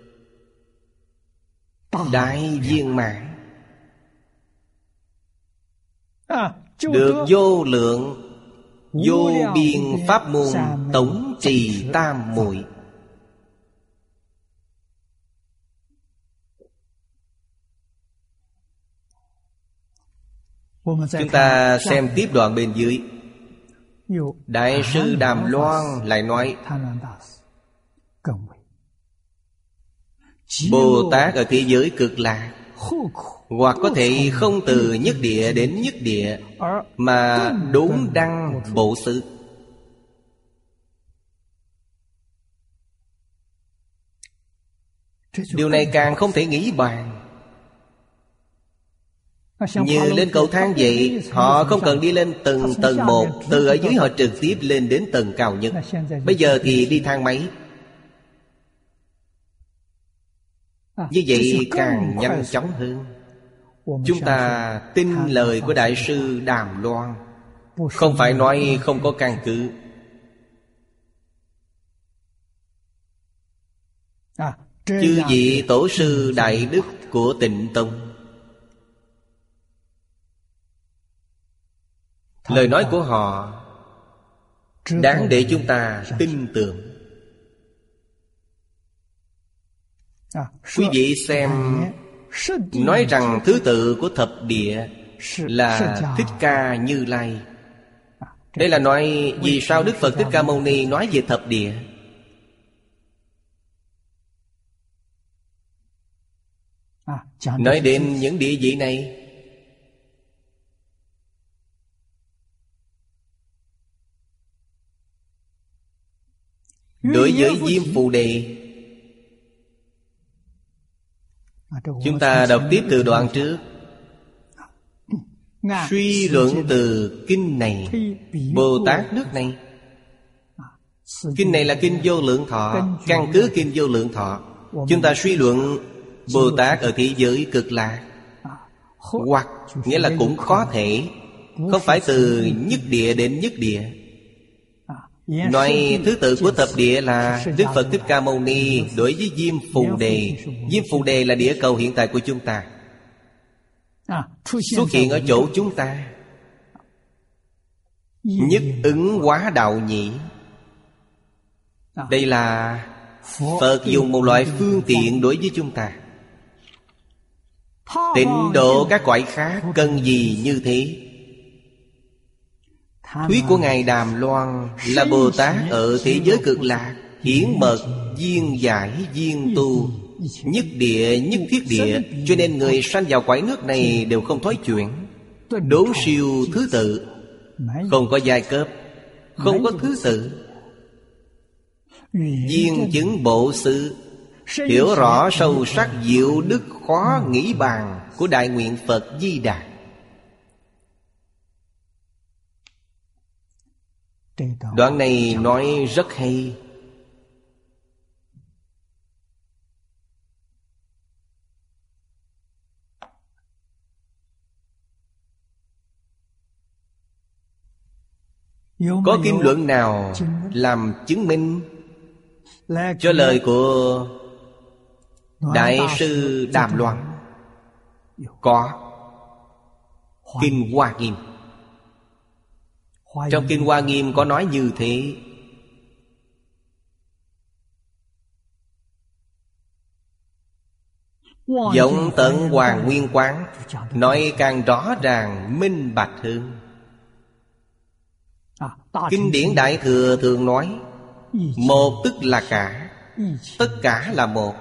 đại viên mãn, được vô lượng vô biên pháp môn tổng trì tam muội. Chúng ta xem tiếp đoạn bên dưới. Đại sư Đàm Loan lại nói, Bồ Tát ở thế giới cực lạc hoặc có thể không từ nhất địa đến nhất địa mà đúng đăng bộ sự. Điều này càng không thể nghĩ bàn. Như lên cầu thang vậy, họ không cần đi lên từng tầng một, từ ở dưới họ trực tiếp lên đến tầng cao nhất. Bây giờ thì đi thang máy. Như vậy càng nhanh chóng hơn. Chúng ta tin lời của Đại sư Đàm Loan, không phải nói không có căn cứ. Chư vị tổ sư đại đức của Tịnh Tông, lời nói của họ đáng để chúng ta tin tưởng. Quý vị xem, nói rằng thứ tự của thập địa là Thích Ca Như Lai. Đây là nói vì sao Đức Phật Thích Ca Mâu Ni nói về thập địa. Nói đến những địa vị này, đối với Diêm Phù Đề, chúng ta đọc tiếp từ đoạn trước. Suy luận từ kinh này, Bồ Tát nước này. Kinh này là kinh Vô Lượng Thọ. Căn cứ kinh Vô Lượng Thọ, chúng ta suy luận Bồ Tát ở thế giới cực lạc. Hoặc nghĩa là cũng có thể không phải từ nhất địa đến nhất địa. Nói thứ tự của thập địa là Đức Phật Thích Ca Mâu Ni đối với Diêm Phù Đề. Diêm Phù Đề là địa cầu hiện tại của chúng ta, xuất hiện ở chỗ chúng ta. Nhất ứng hóa đạo nhĩ, đây là Phật dùng một loại phương tiện đối với chúng ta. Tịnh độ các cõi khác cần gì như thế? Thuyết của Ngài Đàm Loan là Bồ Tát ở thế giới cực lạc, hiển mật, viên giải, viên tu, nhất địa, nhất thiết địa. Cho nên người sanh vào cõi nước này đều không thoái chuyển, đốn siêu thứ tự, không có giai cấp, không có thứ tự. Viên chứng bộ sự, hiểu rõ sâu sắc diệu đức khó nghĩ bàn của Đại Nguyện Phật Di Đà. Đoạn này nói rất hay. Có kinh luận nào làm chứng minh cho lời của Đại sư Đàm Loan? Có. Kinh Hoa Nghiêm. Trong Kinh Hoa Nghiêm có nói như thế. Vọng Tận Hoàng Nguyên Quán nói càng rõ ràng minh bạch hơn. Kinh điển Đại Thừa thường nói một tức là cả, tất cả là một.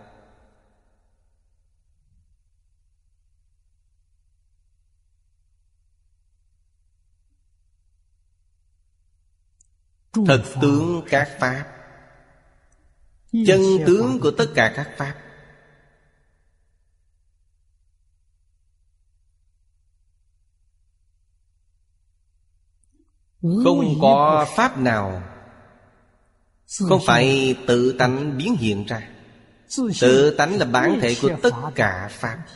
Thật tướng các pháp, chân tướng của tất cả các pháp. Không có pháp nào không phải tự tánh biến hiện ra. Tự tánh là bản thể của tất cả pháp,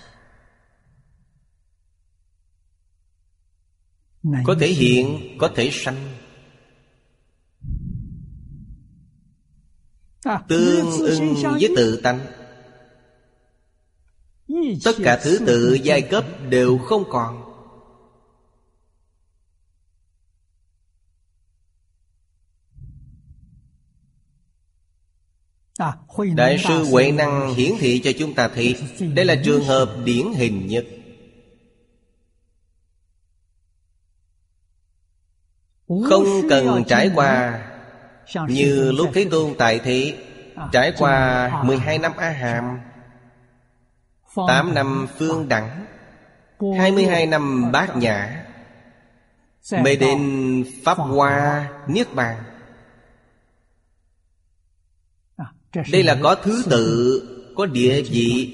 có thể hiện, có thể sanh, tương ưng với tự tánh. Tất cả thứ tự giai cấp đều không còn. Đại sư Huệ Năng hiển thị cho chúng ta thấy đây là trường hợp điển hình nhất. Không cần trải qua như lúc Thế Tôn tại thế, trải qua mười hai năm A Hàm, tám năm Phương Đẳng, hai mươi hai năm Bát Nhã, mới đến Pháp Hoa Niết Bàn. Đây là có thứ tự, có địa vị.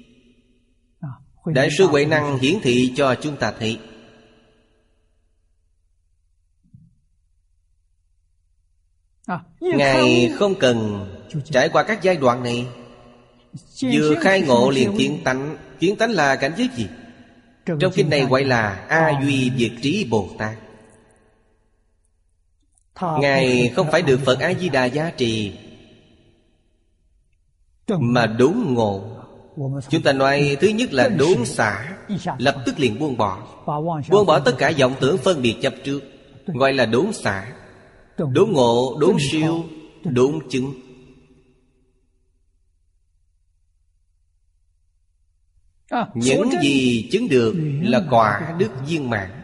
Đại sư Huệ Năng hiển thị cho chúng ta thấy. Ngài không cần trải qua các giai đoạn này, vừa khai ngộ liền kiến tánh. Kiến tánh là cảnh giới gì? Trong kinh này gọi là A Duy Diệt Trí Bồ Tát. Ngài không phải được Phật A Di Đà gia trì, mà đốn ngộ. Chúng ta nói thứ nhất là đốn xả, lập tức liền buông bỏ. Buông bỏ tất cả vọng tưởng phân biệt chấp trước, gọi là đốn xả. Đốn ngộ, đốn siêu, đốn chứng. Những gì chứng được là quả đức viên mãn.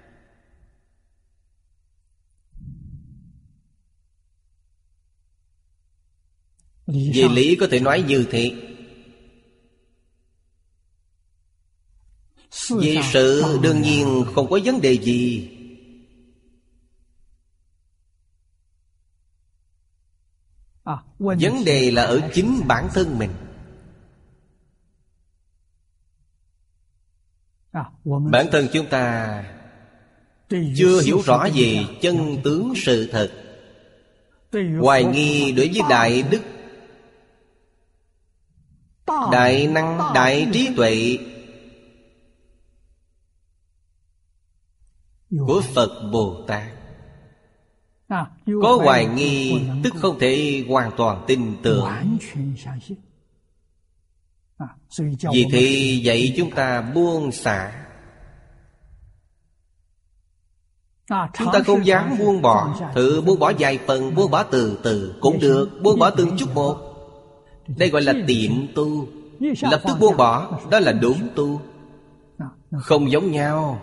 Về lý có thể nói như thế. Về sự đương nhiên không có vấn đề gì. Vấn đề là ở chính bản thân mình. Bản thân chúng ta chưa hiểu rõ về chân tướng sự thật, hoài nghi đối với đại đức, đại năng, đại trí tuệ của Phật Bồ Tát. Có hoài nghi tức không thể hoàn toàn tin tưởng. Vì thế dạy chúng ta buông xả, Chúng ta không dám buông bỏ. Thử buông bỏ vài phần, buông bỏ từ từ cũng được. Buông bỏ từng chút một. Đây gọi là tiệm tu. Lập tức buông bỏ, đó là đúng tu. Không giống nhau,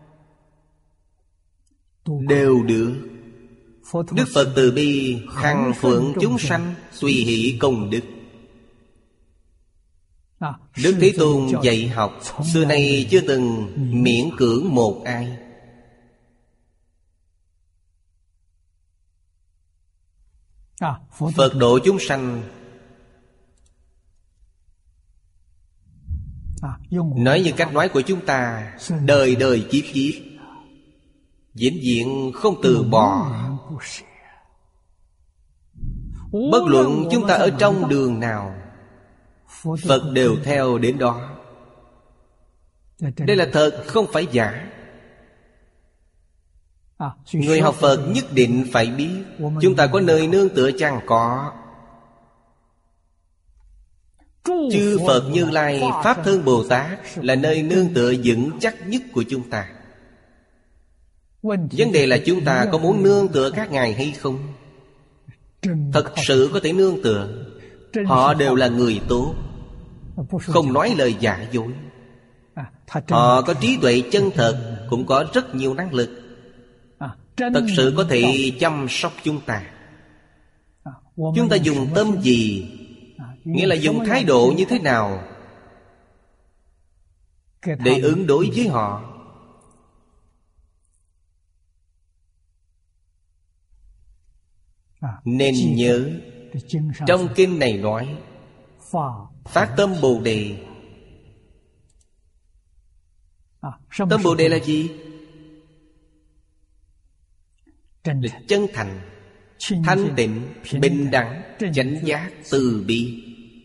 đều được. Đức Phật từ bi hằng phượng chúng sanh, tùy hỷ công đức. Đức Thế Tôn dạy học xưa nay chưa từng miễn cưỡng một ai. Phật độ chúng sanh, nói như cách nói của chúng ta, đời đời kiếp kiếp, vĩnh viễn không từ bỏ. Bất luận chúng ta ở trong đường nào, Phật đều theo đến đó. Đây là thật, không phải giả. Người học Phật nhất định phải biết chúng ta có nơi nương tựa chăng? Có. Chư Phật Như Lai, Pháp Thân Bồ Tát là nơi nương tựa vững chắc nhất của chúng ta. Vấn đề là chúng ta có muốn nương tựa các ngài hay không? Thật sự có thể nương tựa. Họ đều là người tốt, không nói lời giả dối. Họ có trí tuệ chân thật, cũng có rất nhiều năng lực, thật sự có thể chăm sóc chúng ta. Chúng ta dùng tâm gì, nghĩa là dùng thái độ như thế nào để ứng đối với họ. Nên nhớ, trong kinh này nói phát tâm Bồ Đề. Tâm Bồ Đề là gì? Là chân thành, thanh tịnh, bình đẳng, chánh giác, từ bi.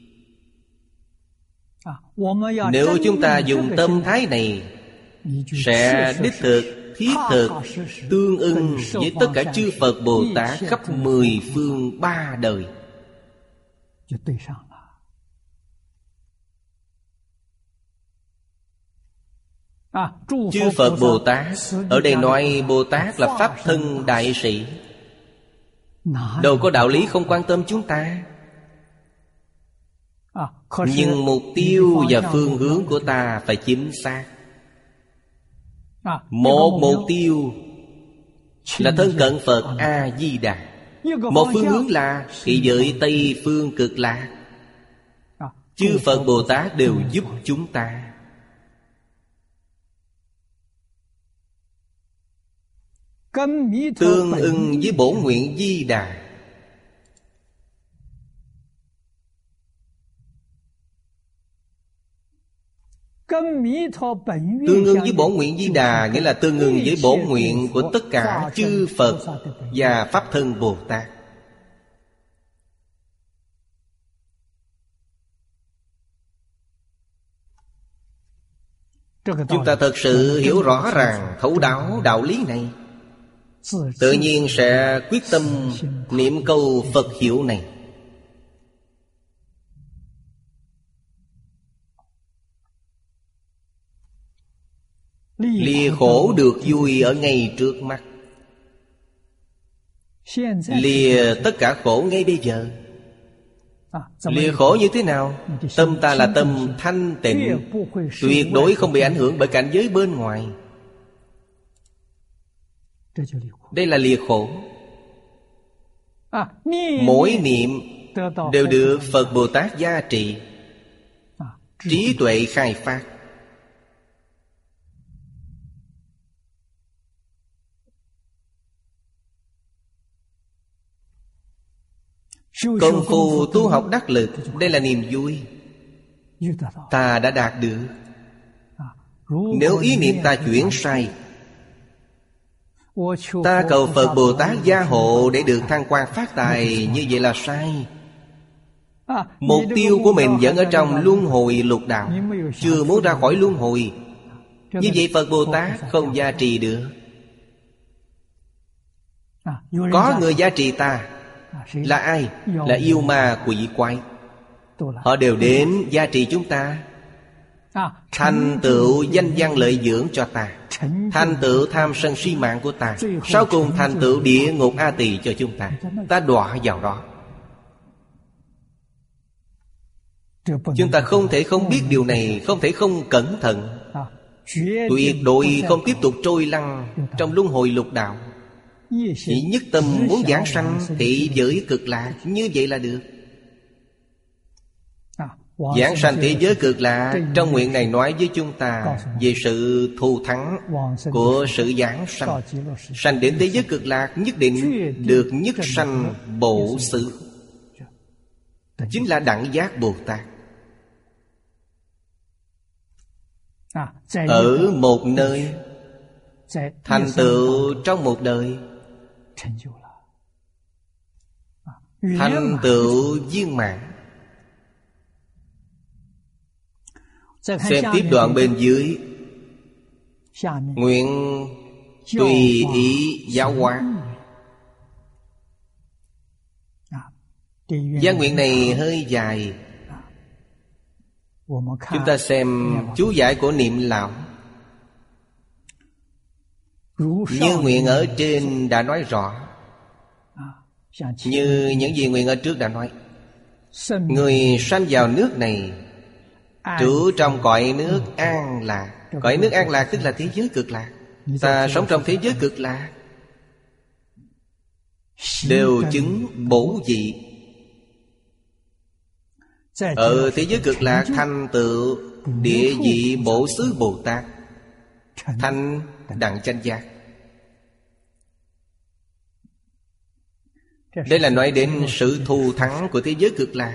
Nếu chúng ta dùng tâm thái này, sẽ đích thực, thiết thực, tương ưng với tất cả chư Phật Bồ Tát khắp mười phương ba đời. Chư Phật Bồ Tát, ở đây nói Bồ Tát là Pháp Thân Đại Sĩ, đâu có đạo lý không quan tâm chúng ta. Nhưng mục tiêu và phương hướng của ta phải chính xác. Một mục tiêu là thân cận Phật A-di-đà. Một phương hướng là thị giới Tây Phương Cực Lạc. Chư Phật Bồ Tát đều giúp chúng ta. Tương ưng với bổn nguyện Di Đà. Tương ưng với bổn nguyện Di Đà nghĩa là tương ưng với bổn nguyện của tất cả chư Phật và Pháp Thân Bồ Tát. Chúng ta thật sự hiểu rõ ràng, thấu đáo đạo lý này, tự nhiên sẽ quyết tâm niệm câu Phật hiệu này. Lìa khổ được vui ở ngay trước mắt, lìa tất cả khổ ngay bây giờ. Lìa khổ như thế nào? Tâm ta là tâm thanh tịnh, tuyệt đối không bị ảnh hưởng bởi cảnh giới bên ngoài. Đây là lìa khổ. Mỗi niệm đều được Phật Bồ Tát gia trị, trí tuệ khai phát. Công phu tu học đắc lực, đây là niềm vui ta đã đạt được. Nếu ý niệm ta chuyển sai, ta cầu Phật Bồ Tát gia hộ để được thăng quan phát tài, như vậy là sai. Mục tiêu của mình vẫn ở trong luân hồi lục đạo, chưa muốn ra khỏi luân hồi. Như vậy Phật Bồ Tát không gia trì được. Có người gia trì ta là ai? Là yêu ma quỷ quái. Họ đều đến gia trì chúng ta. thành tựu danh văn lợi dưỡng cho ta, thành tựu tham sân si mạng của ta, sau cùng thành tựu địa ngục A Tỳ cho chúng ta. Ta đọa vào đó. Chúng ta không thể không biết điều này, không thể không cẩn thận. Tuyệt đối không tiếp tục trôi lăn trong luân hồi lục đạo. Chỉ nhất tâm muốn giảng sanh thị giới cực lạc, như vậy là được. Giảng sanh thế giới cực lạc, trong nguyện này nói với chúng ta về sự thù thắng của sự giảng sanh. Sanh đến thế giới cực lạc nhất định được nhất sanh bổ xứ, chính là Đẳng Giác Bồ Tát. Ở một nơi, thành tựu trong một đời, thành tựu viên mãn. Xem tiếp đoạn bên dưới. Nguyện tùy ý giáo hóa. Gia nguyện này hơi dài. Chúng ta xem chú giải của Niệm Lão. Như nguyện ở trên đã nói rõ, như những gì nguyện ở trước đã nói. Người sanh vào nước này, trú trong cõi nước an lạc. Cõi nước an lạc tức là thế giới cực lạc. Ta sống trong thế giới cực lạc, đều chứng bổ vị. Ở thế giới cực lạc thành tựu địa vị bổ xứ Bồ Tát, thành Đẳng Chánh Giác. Đây là nói đến sự thù thắng của thế giới cực lạc.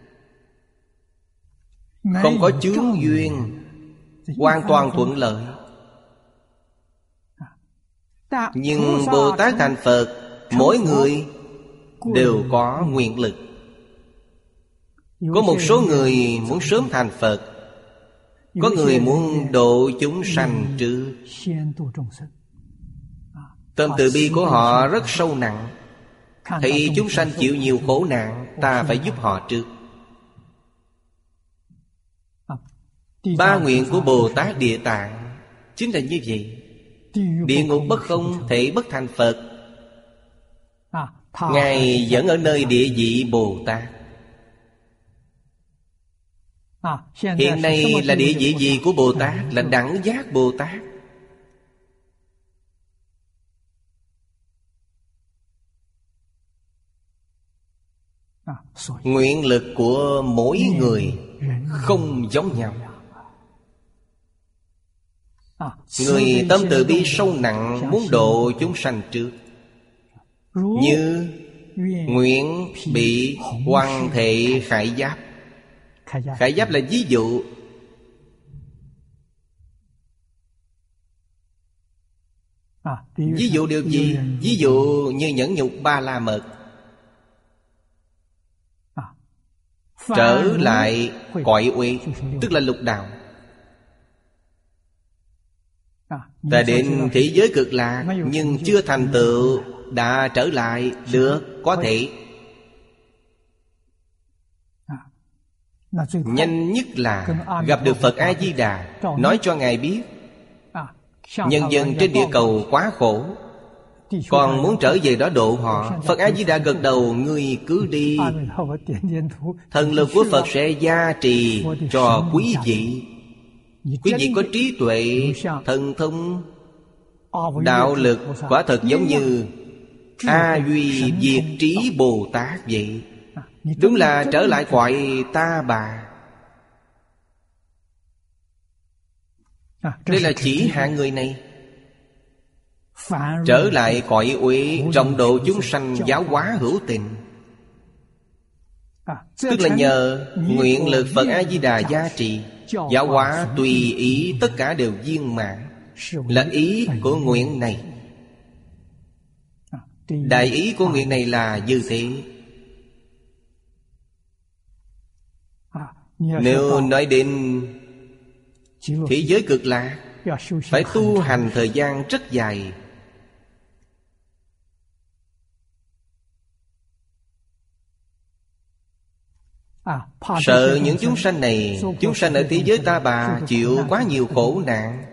Không có chướng duyên, hoàn toàn thuận lợi. Nhưng Bồ Tát thành Phật, mỗi người đều có nguyện lực. Có một số người muốn sớm thành Phật, có người muốn độ chúng sanh trước. Tâm từ bi của họ rất sâu nặng. Thì chúng sanh chịu nhiều khổ nạn, ta phải giúp họ trước. Ba nguyện của Bồ Tát Địa Tạng chính là như vậy. Địa ngục bất không thể bất thành Phật. Ngài vẫn ở nơi địa vị Bồ Tát. Hiện nay là địa vị gì của Bồ Tát? Là Đẳng Giác Bồ Tát. Nguyện lực của mỗi người không giống nhau. Người tâm từ bi sâu nặng, muốn độ chúng sanh trước. Như nguyện bị Hoàng Thệ Khải Giáp. Khải Giáp là ví dụ. Ví dụ điều gì? Ví dụ như nhẫn nhục ba la mật, trở lại cõi uy, tức là lục đạo. Ta đến thế giới cực lạc, nhưng chưa thành tựu, đã trở lại được, có thể. Nhanh nhất là gặp được Phật A-di-đà, nói cho Ngài biết nhân dân trên địa cầu quá khổ, còn muốn trở về đó độ họ. Phật A-di-đà gật đầu, ngươi cứ đi, thần lực của Phật sẽ gia trì cho quý vị. Quý vị có trí tuệ, thần thông, đạo lực, quả thật giống như A Duy Diệt Trí Bồ Tát vậy. Đúng là trở lại cõi ta bà. Đây là chỉ hạng người này. Trở lại cõi uy, rộng độ chúng sanh, giáo hóa hữu tình. Tức là nhờ nguyện lực Phật A-di-đà gia trì, giáo hóa tùy ý, tất cả đều viên mãn. Là ý của nguyện này. Đại ý của nguyện này là như thế. Nếu nói đến thế giới cực lạc, phải tu hành thời gian rất dài. Sợ những chúng sanh này, chúng sanh ở thế giới ta bà chịu quá nhiều khổ nạn,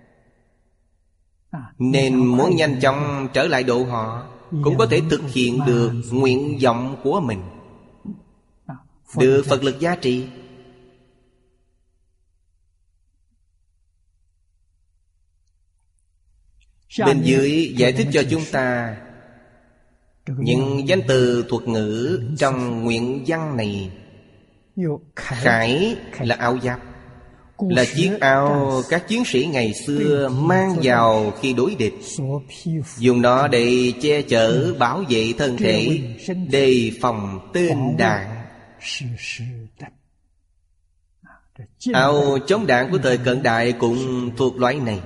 nên muốn nhanh chóng trở lại độ họ, cũng có thể thực hiện được nguyện vọng của mình, được Phật lực gia trì. Bên dưới giải thích cho chúng ta những danh từ thuật ngữ trong nguyện văn này. Khải là áo giáp, là chiếc áo các chiến sĩ ngày xưa mang vào khi đối địch, dùng nó để che chở bảo vệ thân thể, đề phòng tên đạn. Áo chống đạn của thời cận đại cũng thuộc loại này.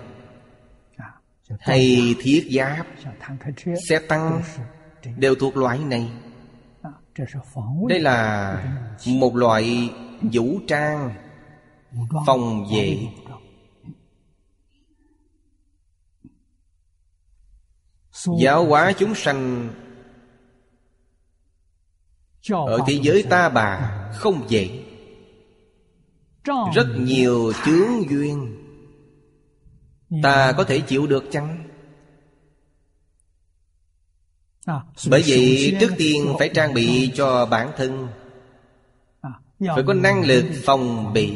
Hay thiết giáp, xe tăng đều thuộc loại này. Đây là một loại vũ trang phòng vệ. Giáo hóa chúng sanh ở thế giới ta bà không dễ. Rất nhiều chướng duyên, ta có thể chịu được chăng? Bởi vậy trước tiên phải trang bị cho bản thân, phải có năng lực phòng bị.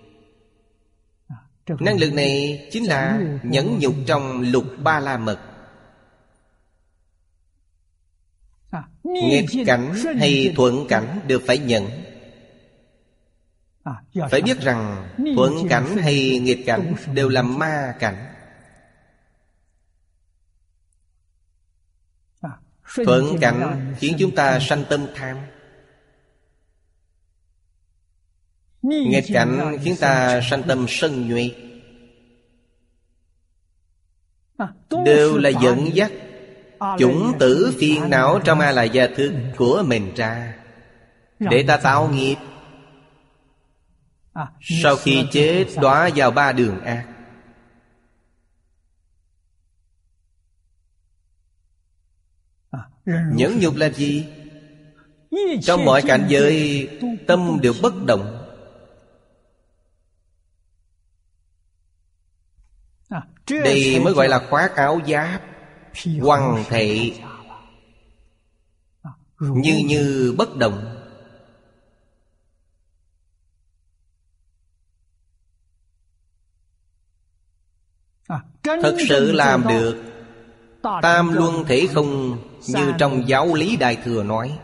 Năng lực này chính là nhẫn nhục trong Lục Ba La Mật. Nghịch cảnh hay thuận cảnh đều phải nhận. Phải biết rằng thuận cảnh hay nghịch cảnh đều là ma cảnh. Thuận cảnh khiến chúng ta sanh tâm tham, nghịch cảnh khiến ta sanh tâm sân nhuệ. Đều là dẫn dắt chủng tử phiền não trong A Lại Gia Thức của mình ra, để ta tạo nghiệp. Sau khi chết đọa vào ba đường ác. Nhẫn nhục là gì? Trong mọi cảnh giới tâm đều bất động. Đây mới gọi là khoác áo giáp, hoằng thể, như như bất động. Thật sự làm được tam luân thể không, như trong giáo lý Đại Thừa nói.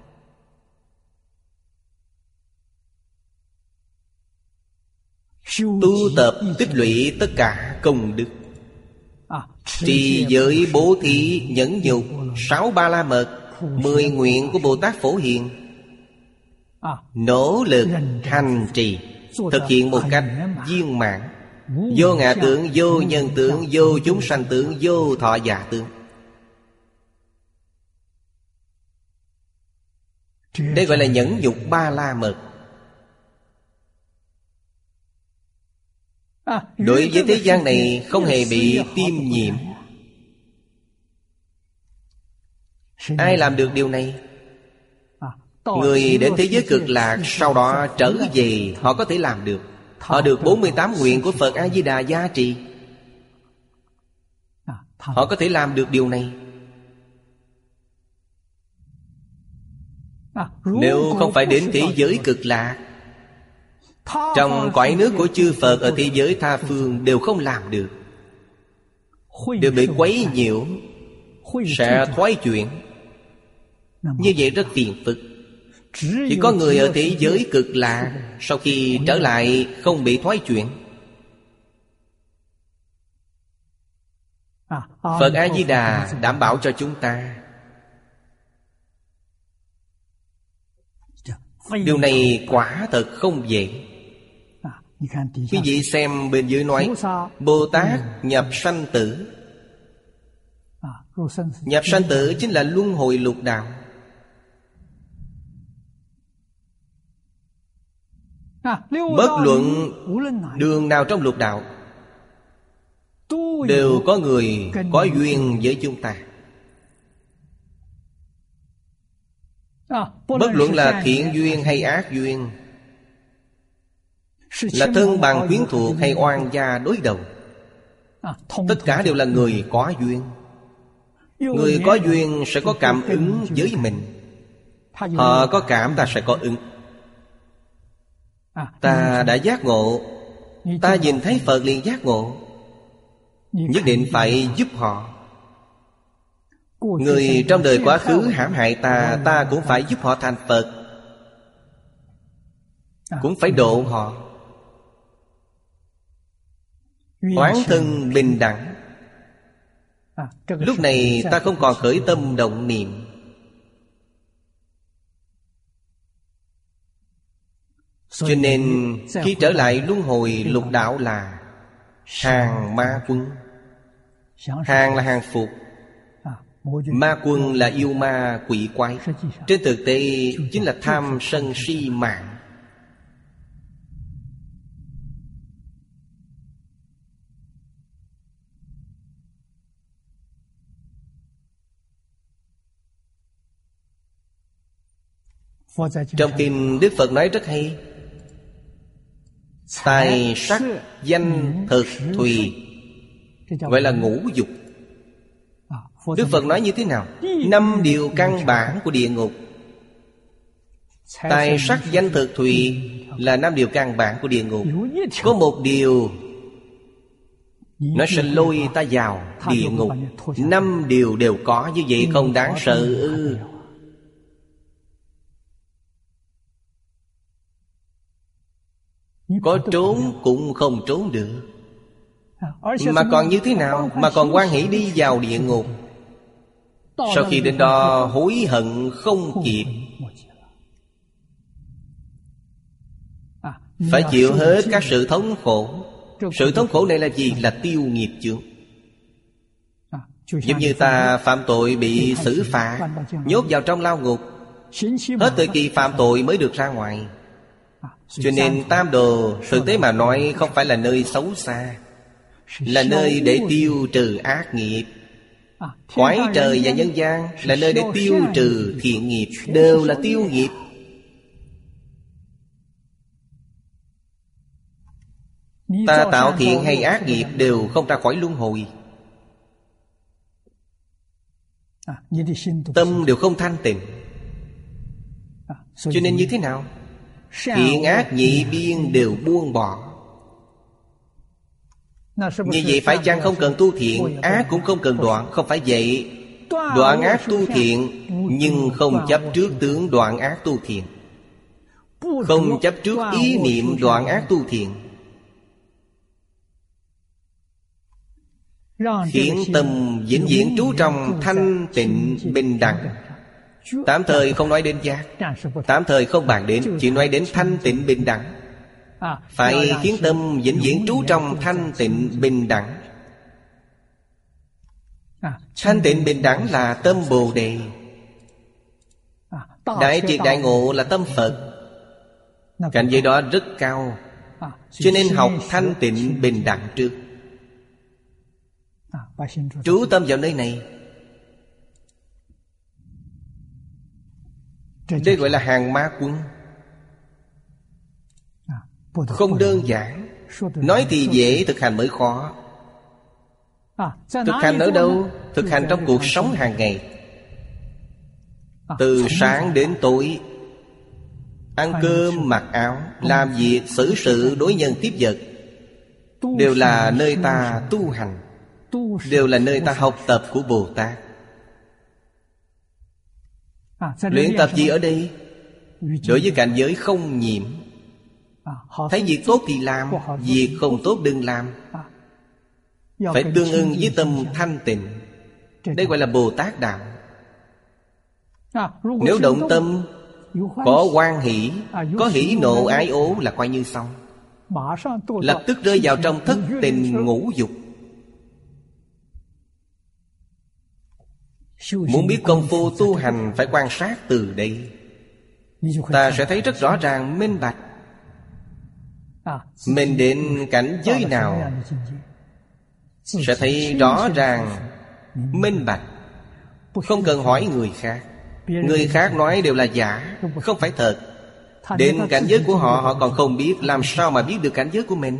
Tu tập tích lũy tất cả công đức, trì giới bố thí nhẫn nhục, sáu ba la mật, mười nguyện của Bồ Tát Phổ Hiền, nỗ lực hành trì, thực hiện một cách viên mãn. Vô ngã tướng, vô nhân tướng, vô chúng sanh tướng, vô thọ giả tướng. Đây gọi là nhẫn nhục ba la mật. Đối với thế gian này không hề bị tiêm nhiễm. Ai làm được điều này? Người đến thế giới cực lạc sau đó trở về, họ có thể làm được. Họ được bốn mươi tám nguyện của Phật A-di-đà gia trì. Họ có thể làm được điều này. Nếu không phải đến thế giới cực lạc, trong cõi nước của chư Phật ở thế giới tha phương đều không làm được, đều bị quấy nhiễu, sẽ thoái chuyển. Như vậy rất phiền phức. Chỉ có người ở thế giới cực lạc sau khi trở lại không bị thoái chuyển. Phật A-di-đà đảm bảo cho chúng ta. Điều này quả thật không dễ. Quý vị xem bên dưới nói Bồ Tát nhập sanh tử. Nhập sanh tử chính là luân hồi lục đạo. Bất luận đường nào trong lục đạo đều có người có duyên với chúng ta. Bất luận là thiện duyên hay ác duyên, là thân bằng quyến thuộc hay oan gia đối đầu, tất cả đều là người có duyên. Người có duyên sẽ có cảm ứng với mình. Họ có cảm, ta sẽ có ứng. Ta đã giác ngộ, ta nhìn thấy Phật liền giác ngộ, nhất định phải giúp họ. Người trong đời quá khứ hãm hại ta, ta cũng phải giúp họ thành Phật, cũng phải độ họ. Oán thân bình đẳng. Lúc này ta không còn khởi tâm động niệm. Cho nên khi trở lại luân hồi lục đạo là hàng ma quân. Hàng là hàng phục, ma quân là yêu ma quỷ quái. Trên thực tế chính là tham sân si mạng. Trong kinh Đức Phật nói rất hay: tài sắc danh thực thùy, gọi là ngũ dục. Đức Phật nói như thế nào? Năm điều căn bản của địa ngục. Tài sắc danh thực thùy là năm điều căn bản của địa ngục. Có một điều nó sẽ lôi ta vào địa ngục. Năm điều đều có, như vậy không đáng sợ ư? Có trốn cũng không trốn được. Mà còn như thế nào? Mà còn hoan hỷ đi vào địa ngục. Sau khi đến đó hối hận không kịp. Phải chịu hết các sự thống khổ. Sự thống khổ này là gì? Là tiêu nghiệp chướng. Giống như ta phạm tội bị xử phạt, nhốt vào trong lao ngục, hết thời kỳ phạm tội mới được ra ngoài. Cho nên tam đồ thực tế mà nói không phải là nơi xấu xa, là nơi để tiêu trừ ác nghiệp. Cõi trời và nhân gian là nơi để tiêu trừ thiện nghiệp, đều là tiêu nghiệp. Ta tạo thiện hay ác nghiệp đều không ra khỏi luân hồi. Tâm đều không thanh tịnh. Cho nên như thế nào? Thiện ác nhị biên đều buông bỏ. Như vậy phải chăng không cần tu thiện, ác cũng không cần đoạn? Không phải vậy. Đoạn ác tu thiện, nhưng không chấp trước tướng đoạn ác tu thiện, không chấp trước ý niệm đoạn ác tu thiện, khiến tâm vĩnh viễn trú trong thanh tịnh bình đẳng. Tạm thời không nói đến giác, tạm thời không bàn đến, chỉ nói đến thanh tịnh bình đẳng. Phải khiến tâm vĩnh viễn trú trong thanh tịnh bình đẳng. Thanh tịnh bình đẳng là tâm Bồ Đề. Đại triệt đại ngộ là tâm Phật. Cảnh giới đó rất cao. Cho nên học thanh tịnh bình đẳng trước. Trú tâm vào nơi này. Đây gọi là hàng ma quân. Không đơn giản. Nói thì dễ, thực hành mới khó. Thực hành ở đâu? Thực hành trong cuộc sống hàng ngày. Từ sáng đến tối, ăn cơm, mặc áo, làm việc, xử sự, đối nhân tiếp vật, đều là nơi ta tu hành, đều là nơi ta học tập của Bồ Tát. Luyện tập gì ở đây? Đối với cảnh giới không nhiễm. Thấy việc tốt thì làm, việc không tốt đừng làm. Phải tương ưng với tâm thanh tịnh. Đây gọi là Bồ Tát đạo. Nếu động tâm có hoan hỷ, có hỷ nộ ái ố là coi như xong, lập tức rơi vào trong thất tình ngũ dục. Muốn biết công phu tu hành phải quan sát từ đây. Ta sẽ thấy rất rõ ràng minh bạch. Mình đến cảnh giới nào sẽ thấy rõ ràng minh bạch, không cần hỏi người khác. Người khác nói đều là giả, không phải thật. Đến cảnh giới của họ, họ còn không biết, làm sao mà biết được cảnh giới của mình?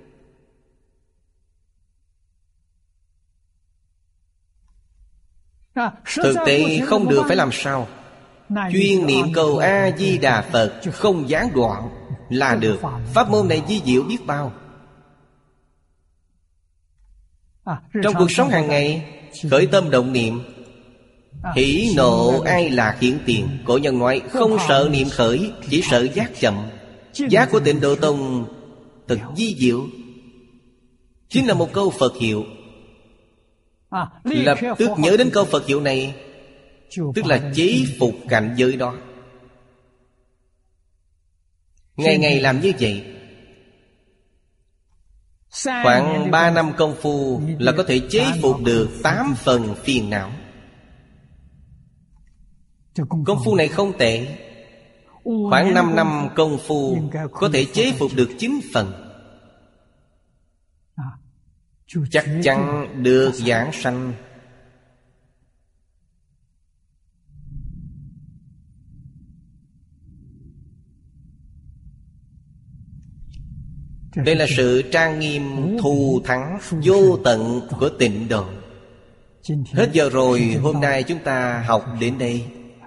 Thực tế không được phải làm sao? Chuyên niệm câu A-di-đà Phật, không gián đoạn là được. Pháp môn này vi diệu biết bao. Trong cuộc sống hàng ngày, khởi tâm động niệm, hỷ nộ ai lạc hiện tiền. Cổ nhân nói không sợ niệm khởi, chỉ sợ giác chậm. Giác của Tịnh Độ Tông thật vi diệu, chính là một câu Phật hiệu. Lập tức nhớ đến câu Phật hiệu này, tức là chế phục cảnh giới đó. Ngày ngày làm như vậy, khoảng ba năm công phu là có thể chế phục được tám phần phiền não. Công phu này không tệ. Khoảng năm năm công phu có thể chế phục được chín phần. Chắc chắn được giảng sanh. Đây là sự trang nghiêm thù thắng vô tận của Tịnh Độ. Hết giờ rồi, hôm nay chúng ta học đến đây.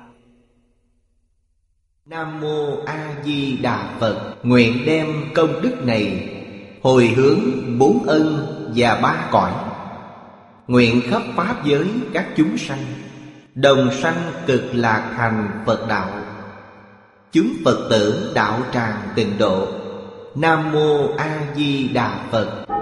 Nam Mô A Di Đà Phật. Nguyện đem công đức này hồi hướng bốn ân và ba cõi. Nguyện khắp pháp giới các chúng sanh đồng sanh cực lạc thành Phật đạo. Chúng Phật tử đạo tràng Tịnh Độ. Nam Mô A Di Đà Phật.